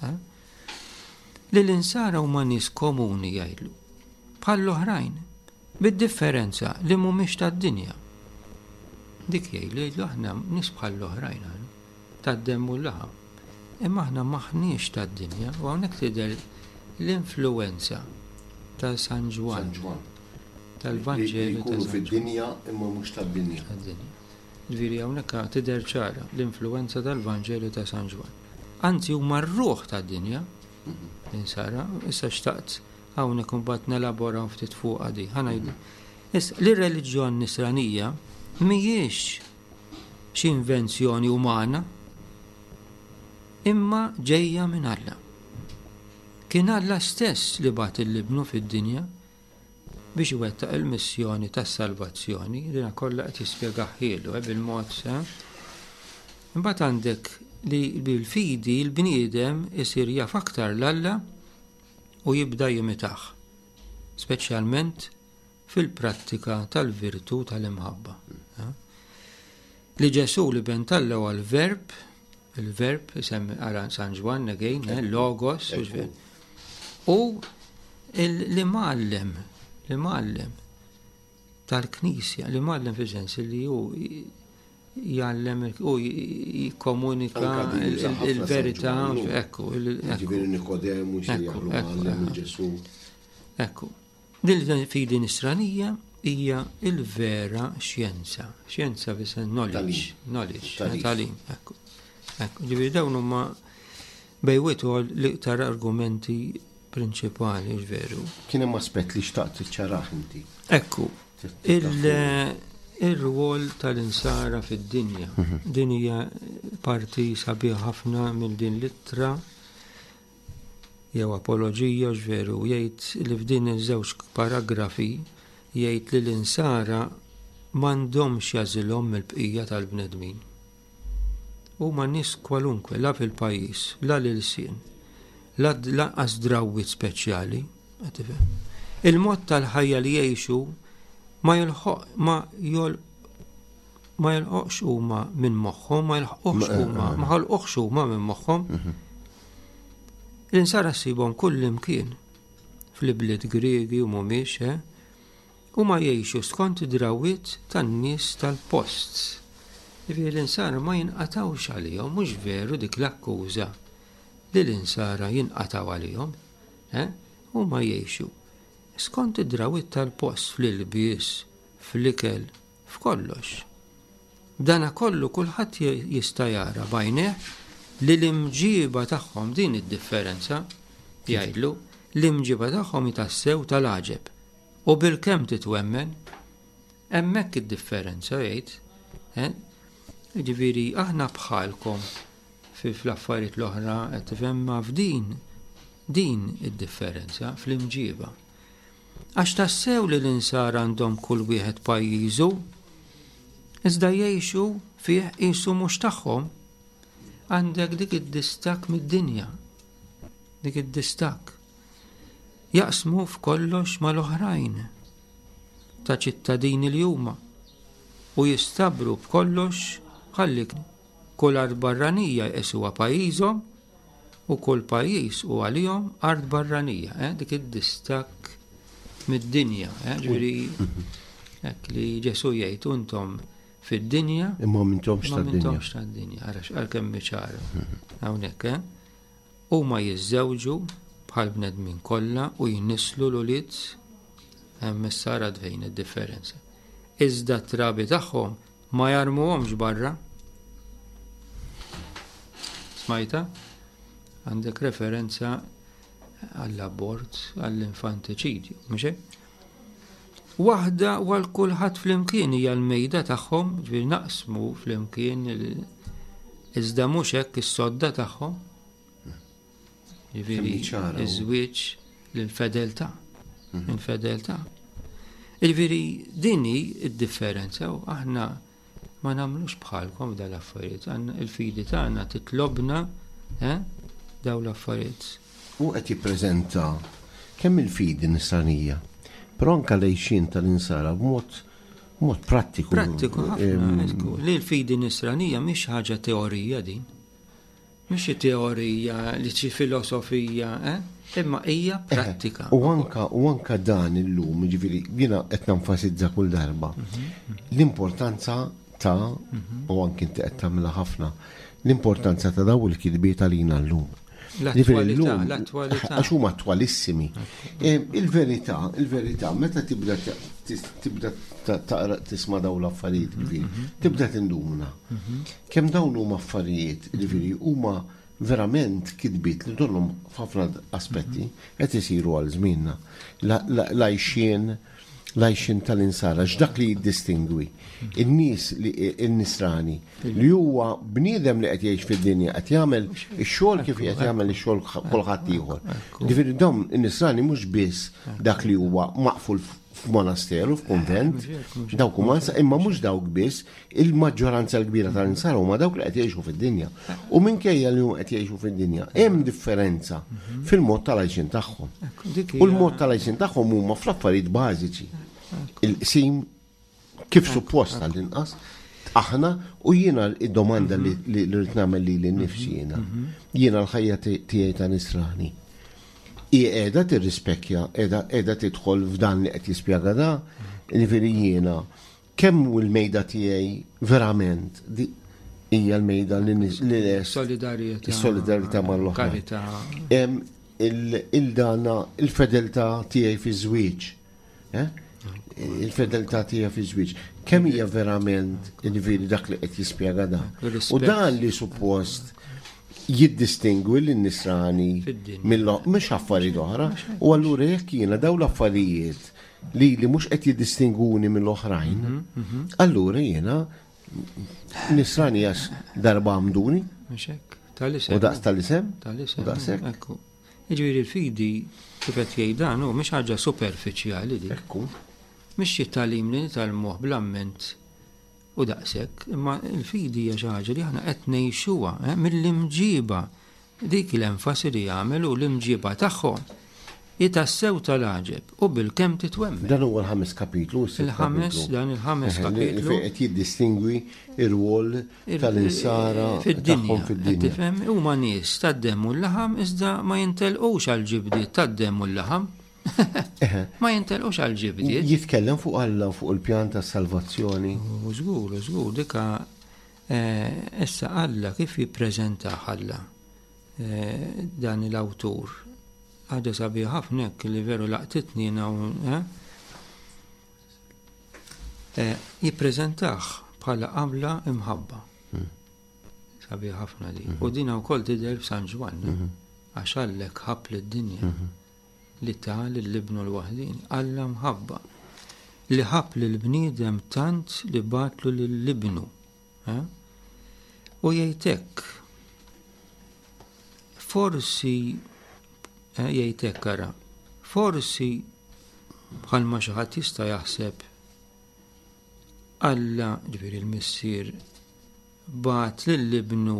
[SPEAKER 3] Lill-insara huma nies komuni jgħidlu, bħall-oħrajn, bid-differenza li mhumiex tad-dinja. Dik jgħidlu aħna nies bħall-oħrajn tad-demm u l-laħam. Imma aħna maħniex tad-dinja u hawnhekk tidher l-influenza ta' San Ġwan tal-Vanġelu
[SPEAKER 2] ta' fid-dinja imma mhux tad-dinja.
[SPEAKER 3] Ġifieri hawnhekk tidher ċara l-influenza tal-Vanġelu ta' San Ġwan. Anzi huma r-ruħ tad-dinja insara, issa xtaqt hawnhekk imbagħad nelaboraw ftit fuqha di. Ħanajdu. Issa l-reliġjon nisranija mhijiex xi invenzjoni umana imma ġejja minn Alla. Kien Alla stess li bagħat il-libnu fid-dinja biex iwettaq il-missjoni tas-salvazzjoni, dina kollha qed jispjegah ħielu bil-mod imbagħad għandek li bil-fidi l-bniedem isir jaf aktar l-Alla u jibda jimitah, speċjalment fil-prattika tal-virtu tal-imħabba. Li Ġesu li bentallaw għal-verb, il-verb jisemmi għara San Ġwan again, logos, u l-imgħallem tal-Knisja, l-imgħallem fi sens li hu jgħallem u jikkomunika il-verità, ekku.
[SPEAKER 2] Ġifieri Nikodemu jgħallem Ġesu.
[SPEAKER 3] Ekku. Dil-fidi nisranija hija il-vera xjenza. Xjenza bisa knowledge, talim. Ekku. Ġifieri dawn huma bejwietu l-iktar argumenti prinċipali ġveru.
[SPEAKER 2] Kien hemm aspett li xtaqt iċċaraħ inti.
[SPEAKER 3] Ekku. Ir-rwol tal-insara fid-dinja. Din hija parti sabiħa ħafna minn din l-ittra jew apoloġija ġveru jgħid li f'din iż-żewġ paragrafi jgħid li l-insara m'għandhomx jażilhom mill-bqija tal-bnedmin. Huma nies kwalunkwe, la fil-pajjiż, la l-ilsien, lanqas drawwiet speċjali, il-mod tal-ħajja li jgħixu ma jolqoqx huma minn moħħhom, ma ħolqoqx huma minn moħħhom. L-insara ssibhom kull imkien fl-bliet Griegi u mhumiex, u ma jgħixu skont id-drawwiet tan-nies tal-post. L-insara ma jinqatawx għalihom, mhux veru dik l-akkuża li l-insara jinqataw għalihom, u ma jgħixu skont id-drawwiet tal-post fl-ilbies, fl-ikel, f'kollox. Dana kollu kulħadd jista' jara bajneh li l-imġiba tagħhom din id-differenza jgħidlu l-imġiba tagħhom jitassew tal-għaġeb. U bil-kemm titwemmen, hemmhekk id-differenza jgħid. Ġifieri aħna bħalkom fl-affarijiet l-oħra qed tifhemha f'din id-differenza fl-imġiba. Għax tassew li l-insar għandhom kull wieħed pajjiżu, iżda jgħixu fih qisu mhux tagħhom. Għandek dik id-distak mid-dinja. Dik id-distak. Jaqsmu f'kollox mal-oħrajn ta' ċittadini li huma u jistabru b'kollox ħallik kull art barranija jqisuha pajjiżhom u kull pajjiż u għalihom art barranija, dik id-distak mid-dinja, ġifieri hekk li Ġesu jgħid intom fid-dinja
[SPEAKER 2] imma m'intomx
[SPEAKER 3] tad-dinja, għalkemm biċara. Hawnhekk, huma jiżżewġu bħal bnedmin kollha u jinnislu l-ulied hemm issa fejn id-differenza. Iżda t-trabi tagħhom ma jarmuhomx barra. Smajta? Għandek referenza għall-abort, għall-infantiċidju, mhux hekk? Waħda għal kulħadd flimkien hija l-mejda tagħhom, ġifieri naqsmu flimkien iżda mhux hekk is-sodda tagħhom. Ġifieri iż-żwieġ lill-fedeltà. Il-fedeltà. Ġifieri dini id-differenza u aħna ma nagħmlux bħalkom dal-affarijiet. Il-fidi tagħna titlobna dawn l-affarijiet.
[SPEAKER 2] U qed jippreżenta kemm il-fidi nisranija, però anke lejxin tal-insara b'mod prattiku.
[SPEAKER 3] Prattiku ħafna. Li l-fidi nisranija mhix ħaġa teorija din. Mhix teorija li xi filosofija, imma hija prattika.
[SPEAKER 2] U anka dan illum, ġifieri jiena qed nenfasizza kull darba l-importanza ta' u anke inti qed tagħmilha ħafna l-importanza ta' daw il-kitbiet għalina llum.
[SPEAKER 3] L-attwalità.
[SPEAKER 2] Għax huma attwalissimi. Il-verità, meta tibda taqra tisma' dawn l-affarijiet, tibda tindumna. Kemm dawn huma affarijiet, ġifieri huma verament kitbiet li dollhom f'ħafna aspetti qed isiru għal żmienna. L-għajxien tal-insara, x'dak li jiddistingwi. In-nies il-nisrani li huwa bniedem li qed jgħix fid-dinja qed jagħmel ix-xogħol kif qed jagħmel ix-xogħol kulħadd ieħor. Ġifieri dawn in-nisrani mhux biss dak li huwa maqful f'monasteru, f'kunvent, dawk huma imma mhux dawk biss, il-maġġoranza l-kbira tal-insara huma dawk li qed jgħixu fid-dinja. U minkejja li huma qed jgħixu fid-dinja, hemm differenza fil-mod tal-għajxin tagħhom. U l-mod tal-għajxin tagħhom huma fl-affarijiet bażiċi. Il-qsim kif suppost tal-inqas aħna u jiena id-domanda li rrid nagħmel li nnifsi jiena l-ħajja tiegħi ta' nisrani. Qiegħda tirrispekkja, qiegħda tidħol f'dan li qed jispjega da, ġifieri jiena kemm hu l-mejda tiegħi verament hija l-mejda li solidarjetà mal-oħra. Il-dana il-fedeltà tiegħi fiż-żwieġ. Il-fedeltà tiegħi fiż-żwieġ. Kemm hija verament ġifieri dak li qed jispjega da. U dan li suppost jiddistingwi l-nisrani mhux affarijiet oħra, u allura jekk jiena dawn l-affarijiet li mhux qed jiddistinguni mill-oħrajn, allura jiena nisrani għax darba għamduni. U daqs tal-isem? U daqshekk.
[SPEAKER 3] Jiġifieri l-fidi kif qed jgħidan hu mhix ħaġa superfiċjali dik. Mhix xi tagħlim li nitalmuh bl-amment u daqshekk, imma l-fidi hija xi ħaġa li aħna qed ngħixuha mill-imġiba. Dik l-enfasi li jagħmlu l-imġiba tagħhom jitassew tal-għaġeb u bil-kemm titwemmen.
[SPEAKER 2] Dan huwa l-ħames kapitlu.
[SPEAKER 3] Dan il-ħames kapitlu.
[SPEAKER 2] Fejn qed jiddistingwi r-rwol tal-insara
[SPEAKER 3] fid-dinja. Tifhem huma nies tad-demm u l-laħam iżda ma jintelqux għall-ġibdiet tad-demm u l-laħam. ma jintelqux għal-ġibdiet.
[SPEAKER 2] Jitkellem fuq Alla fuq il-pjan ta' salvazzjoni.
[SPEAKER 3] U żgur, dika issa Alla kif jippreżenta Alla dan l-awtur. Għada sabi ħafnek li veru laqtitni jippreżentaħ bħala qabla imħabba. Sabi ħafna di. U dina wkoll tidher f'San Ġwan, għax għallek ħab lid-dinja li tal l-ibnu l-waħdin, Alla mħabba. Li ħab l-bniedem tant li batlu l-ibnu. U jgħidlek forsi jgħidlek ara, forsi bħalma xi ħadd jista' jaħseb Alla ġifieri l-missier bat lill-ibnu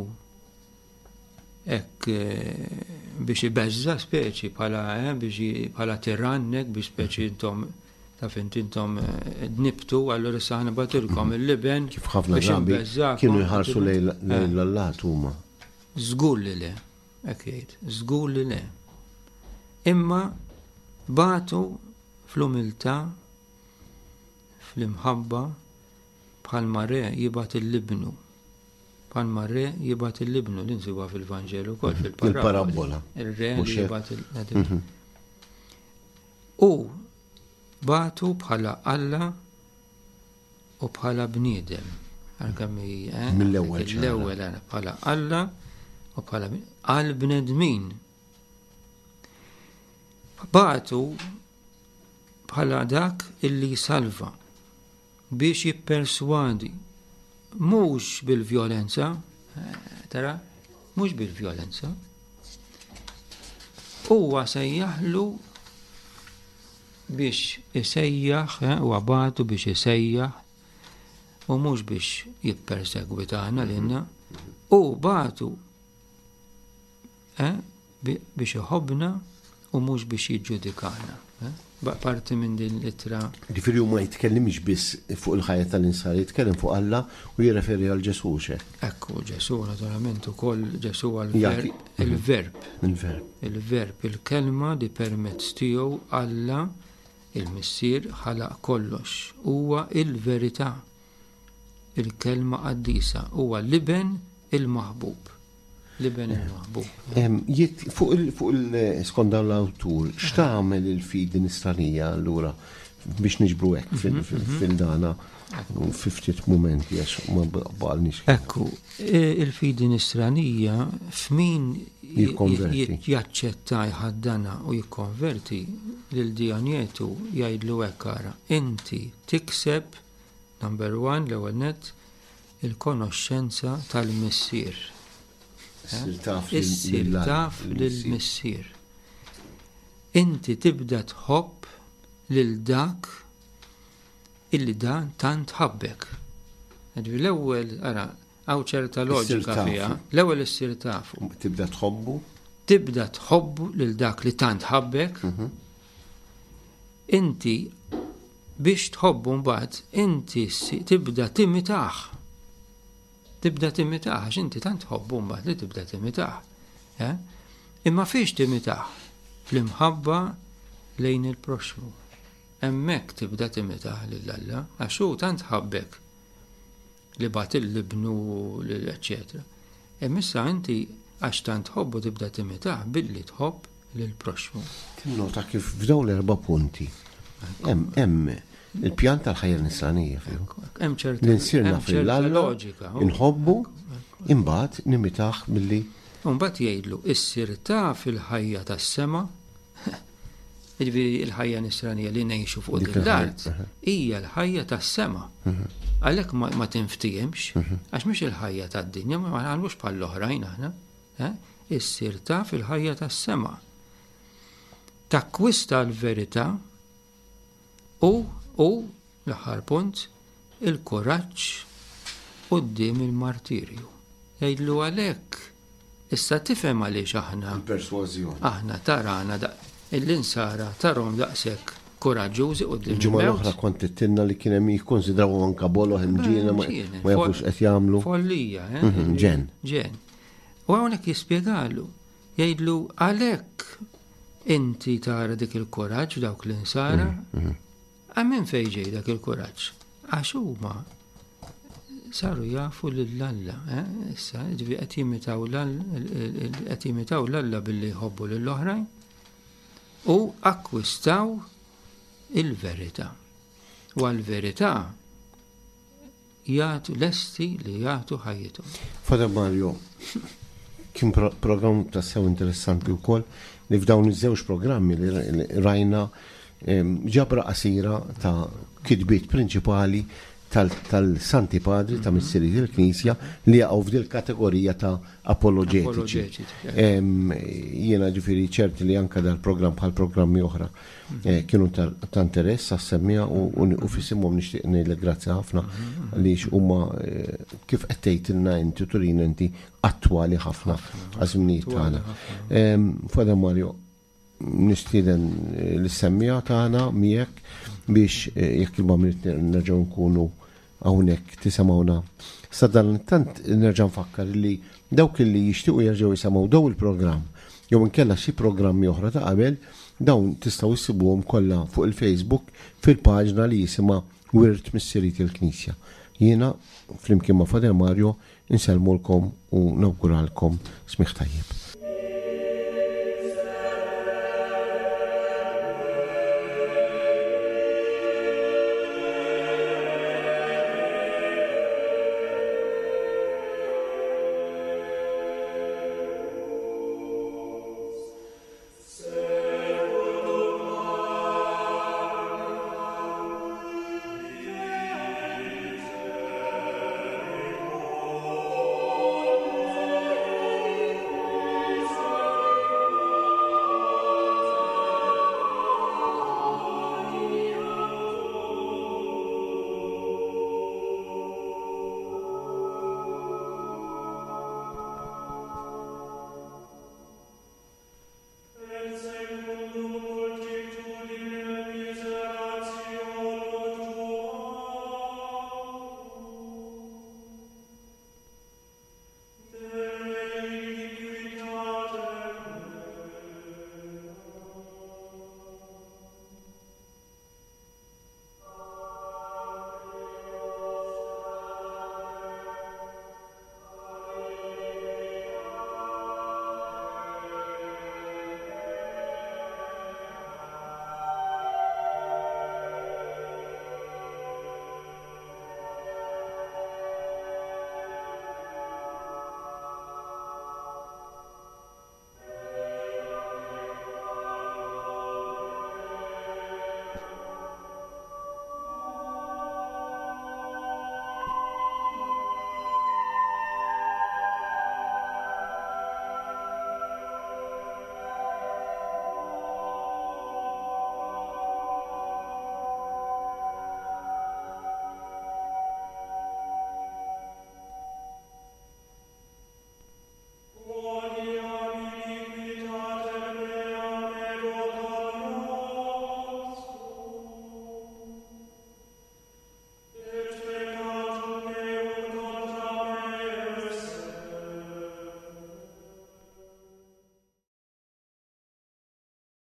[SPEAKER 3] hekk biex ibeżza speċi bħala tirannek biex speċi intom taf intom dnibtu, allura saħna batilkom il-liben
[SPEAKER 2] kif ħafna drabi kienu jħarsu lejn l-Alla huma.
[SPEAKER 3] Żgur li le, hekk żgur li le. Imma batu fl-umiltà, fl-imħabba, bħalma re jibat il-libnu. Bħalma re jibat il-libnu li nsibuha fil-Vanġelu wkoll
[SPEAKER 2] fil-parabola.
[SPEAKER 3] Ir-re li jibat il-libnu. U batu bħala Alla u bħala bniedem.
[SPEAKER 2] Mill-ewwel
[SPEAKER 3] l-ewwel bħala Alla u bħala għal-bnedmin. Batu bħala dak illi salva biex jipperswadi mhux bil-vjolenza, tara, mhux bil-vjolenza. Huwa sejjaħlu biex isejjaħ, huwa batu biex isejjaħ u mhux biex jippersegwitana lilna, u batu biex iħobbna u mhux biex jiġġudikana. Parti minn din l-ittra.
[SPEAKER 2] Ġifieri ma jitkellimx biss fuq il-ħajja tal-insan, jitkellem fuq Alla u jirreferi għal Ġesu xe.
[SPEAKER 3] Ekku, Ġesu naturalment ukoll Ġesu għal il-verb. Il-verb, il-kelma li permezz tiegħu Alla il-missier ħalaq kollox. Huwa il-verità. Il-kelma qaddisa huwa liben il-maħbub. Liben il-maħbub.
[SPEAKER 2] Fuq il-skonda l-awtur, x'tagħmel il-fidi nisranija allura biex niġbru hekk fil-dana fi ftit mumenti għax ma baqalniex.
[SPEAKER 3] Ekku, il-fidi nisranija f'min jaċċetta jħaddana u jikkonverti lil-dijanietu jgħidlu hekk ara. Inti tikseb number 1 l-ewwel nett il-konoxxenza tal-missier. Issir taf lil-missier. Inti tibda tħobb lil dak illi dan tant ħabbek. L-ewwel ara hawn ċerta loġika fiha. L-ewwel issir tafu.
[SPEAKER 2] Tibda tħobbu?
[SPEAKER 3] Tibda tħobbu lil dak li tant ħabbek. Inti biex tħobbu mbagħad inti tibda timitaħ. Tibda timitaħ, għax inti tant tħobbu mbagħad li tibda timitaħ. Imma fiex timitaħ? Fl-imħabba lejn il-proxmu. Hemmhekk tibda timitaħ lil-Alla, għax hu tant ħabbek li bat il-libnu eċetera. Issa inti għax tant tħobbu tibda timitaħ billi tħobb lill-proxmu.
[SPEAKER 2] Tinnota kif f'dawn l-4 punti. Hemm il-pjan tal-ħajja nisranija fihom. L-insirna fil-Alla, inħobbu, imbagħad nimitaħ milli.
[SPEAKER 3] Imbagħad jgħidlu issirta fil-ħajja tas-sema, il-ħajja nisranija li ngħixu fuq id-dart, hija l-ħajja tas-sema. Għalhekk ma tinftihimx, għax mhux il-ħajja tad-dinja, ma nagħmlux bħall-oħrajn aħna. Issirta fil-ħajja tas-sema. Takkwista l-verità u l-aħħar punt il-kuraġġ quddiem il-martirju. Jgħidlu għalhekk issa tifhem għaliex aħna
[SPEAKER 2] persważjoni.
[SPEAKER 3] Aħna tarana l-insara tarhom daqshekk kuraġġużi quddiem il-mewt.
[SPEAKER 2] Il-ġimgħa l-oħra kont tittilna li kien hemm jikkonsidraw anke bolo ħimġiena ma jafux qed jagħmlu.
[SPEAKER 3] Follija,
[SPEAKER 2] ġen.
[SPEAKER 3] U hawnhekk jispjegalu, jgħidlu għalhekk inti tara dik il-kuraġġ dawk l-insara, għammin fejġej dak il-kuraġġ. Għax huma saru jafu l-Alla, issa, ġivi qed jimitaw l-Alla billi jħobbu lill-oħrajn u akkwistaw il-verità. U għal-verità jagħtu lesti li jagħtu ħajjithom.
[SPEAKER 2] Father Mario, kien programm ta' sew interessanti wkoll li f'dawn iż-żewġ programmi li rajna ġabra qasira ta' kitbiet prinċipali tal-Santi Padri ta' Missiriet il-Knisja li jaqgħu f'dil kategorija ta' apologetiċi. Jiena ġifieri ċerti li anke dal-programm bħal programmi oħra kienu ta' interess għas-semmija u fisimhom nixtieq ngħidlek grazzi ħafna għaliex huma kif qed tgħidilna inti turin inti attwali ħafna għaż-żminijiet tagħna. Father Mario, nistieden l-semmija tagħna miegħek biex jekk il-mamrit nerġgħu nkunu hawnhekk tisemgħuna. Sadan tant nerġa' nfakkar li dawk li jixtiequ jerġgħu jisemgħu daw il-programm jew inkella xi programmi oħra ta' qabel dawn tistgħu issibuhom kollha fuq il-Facebook fil-paġna li jisimha Wirt Missiriet il-Knisja. Jiena flimkien ma' Father Mario insellmulkom u nawguralkom smigħ tajjeb.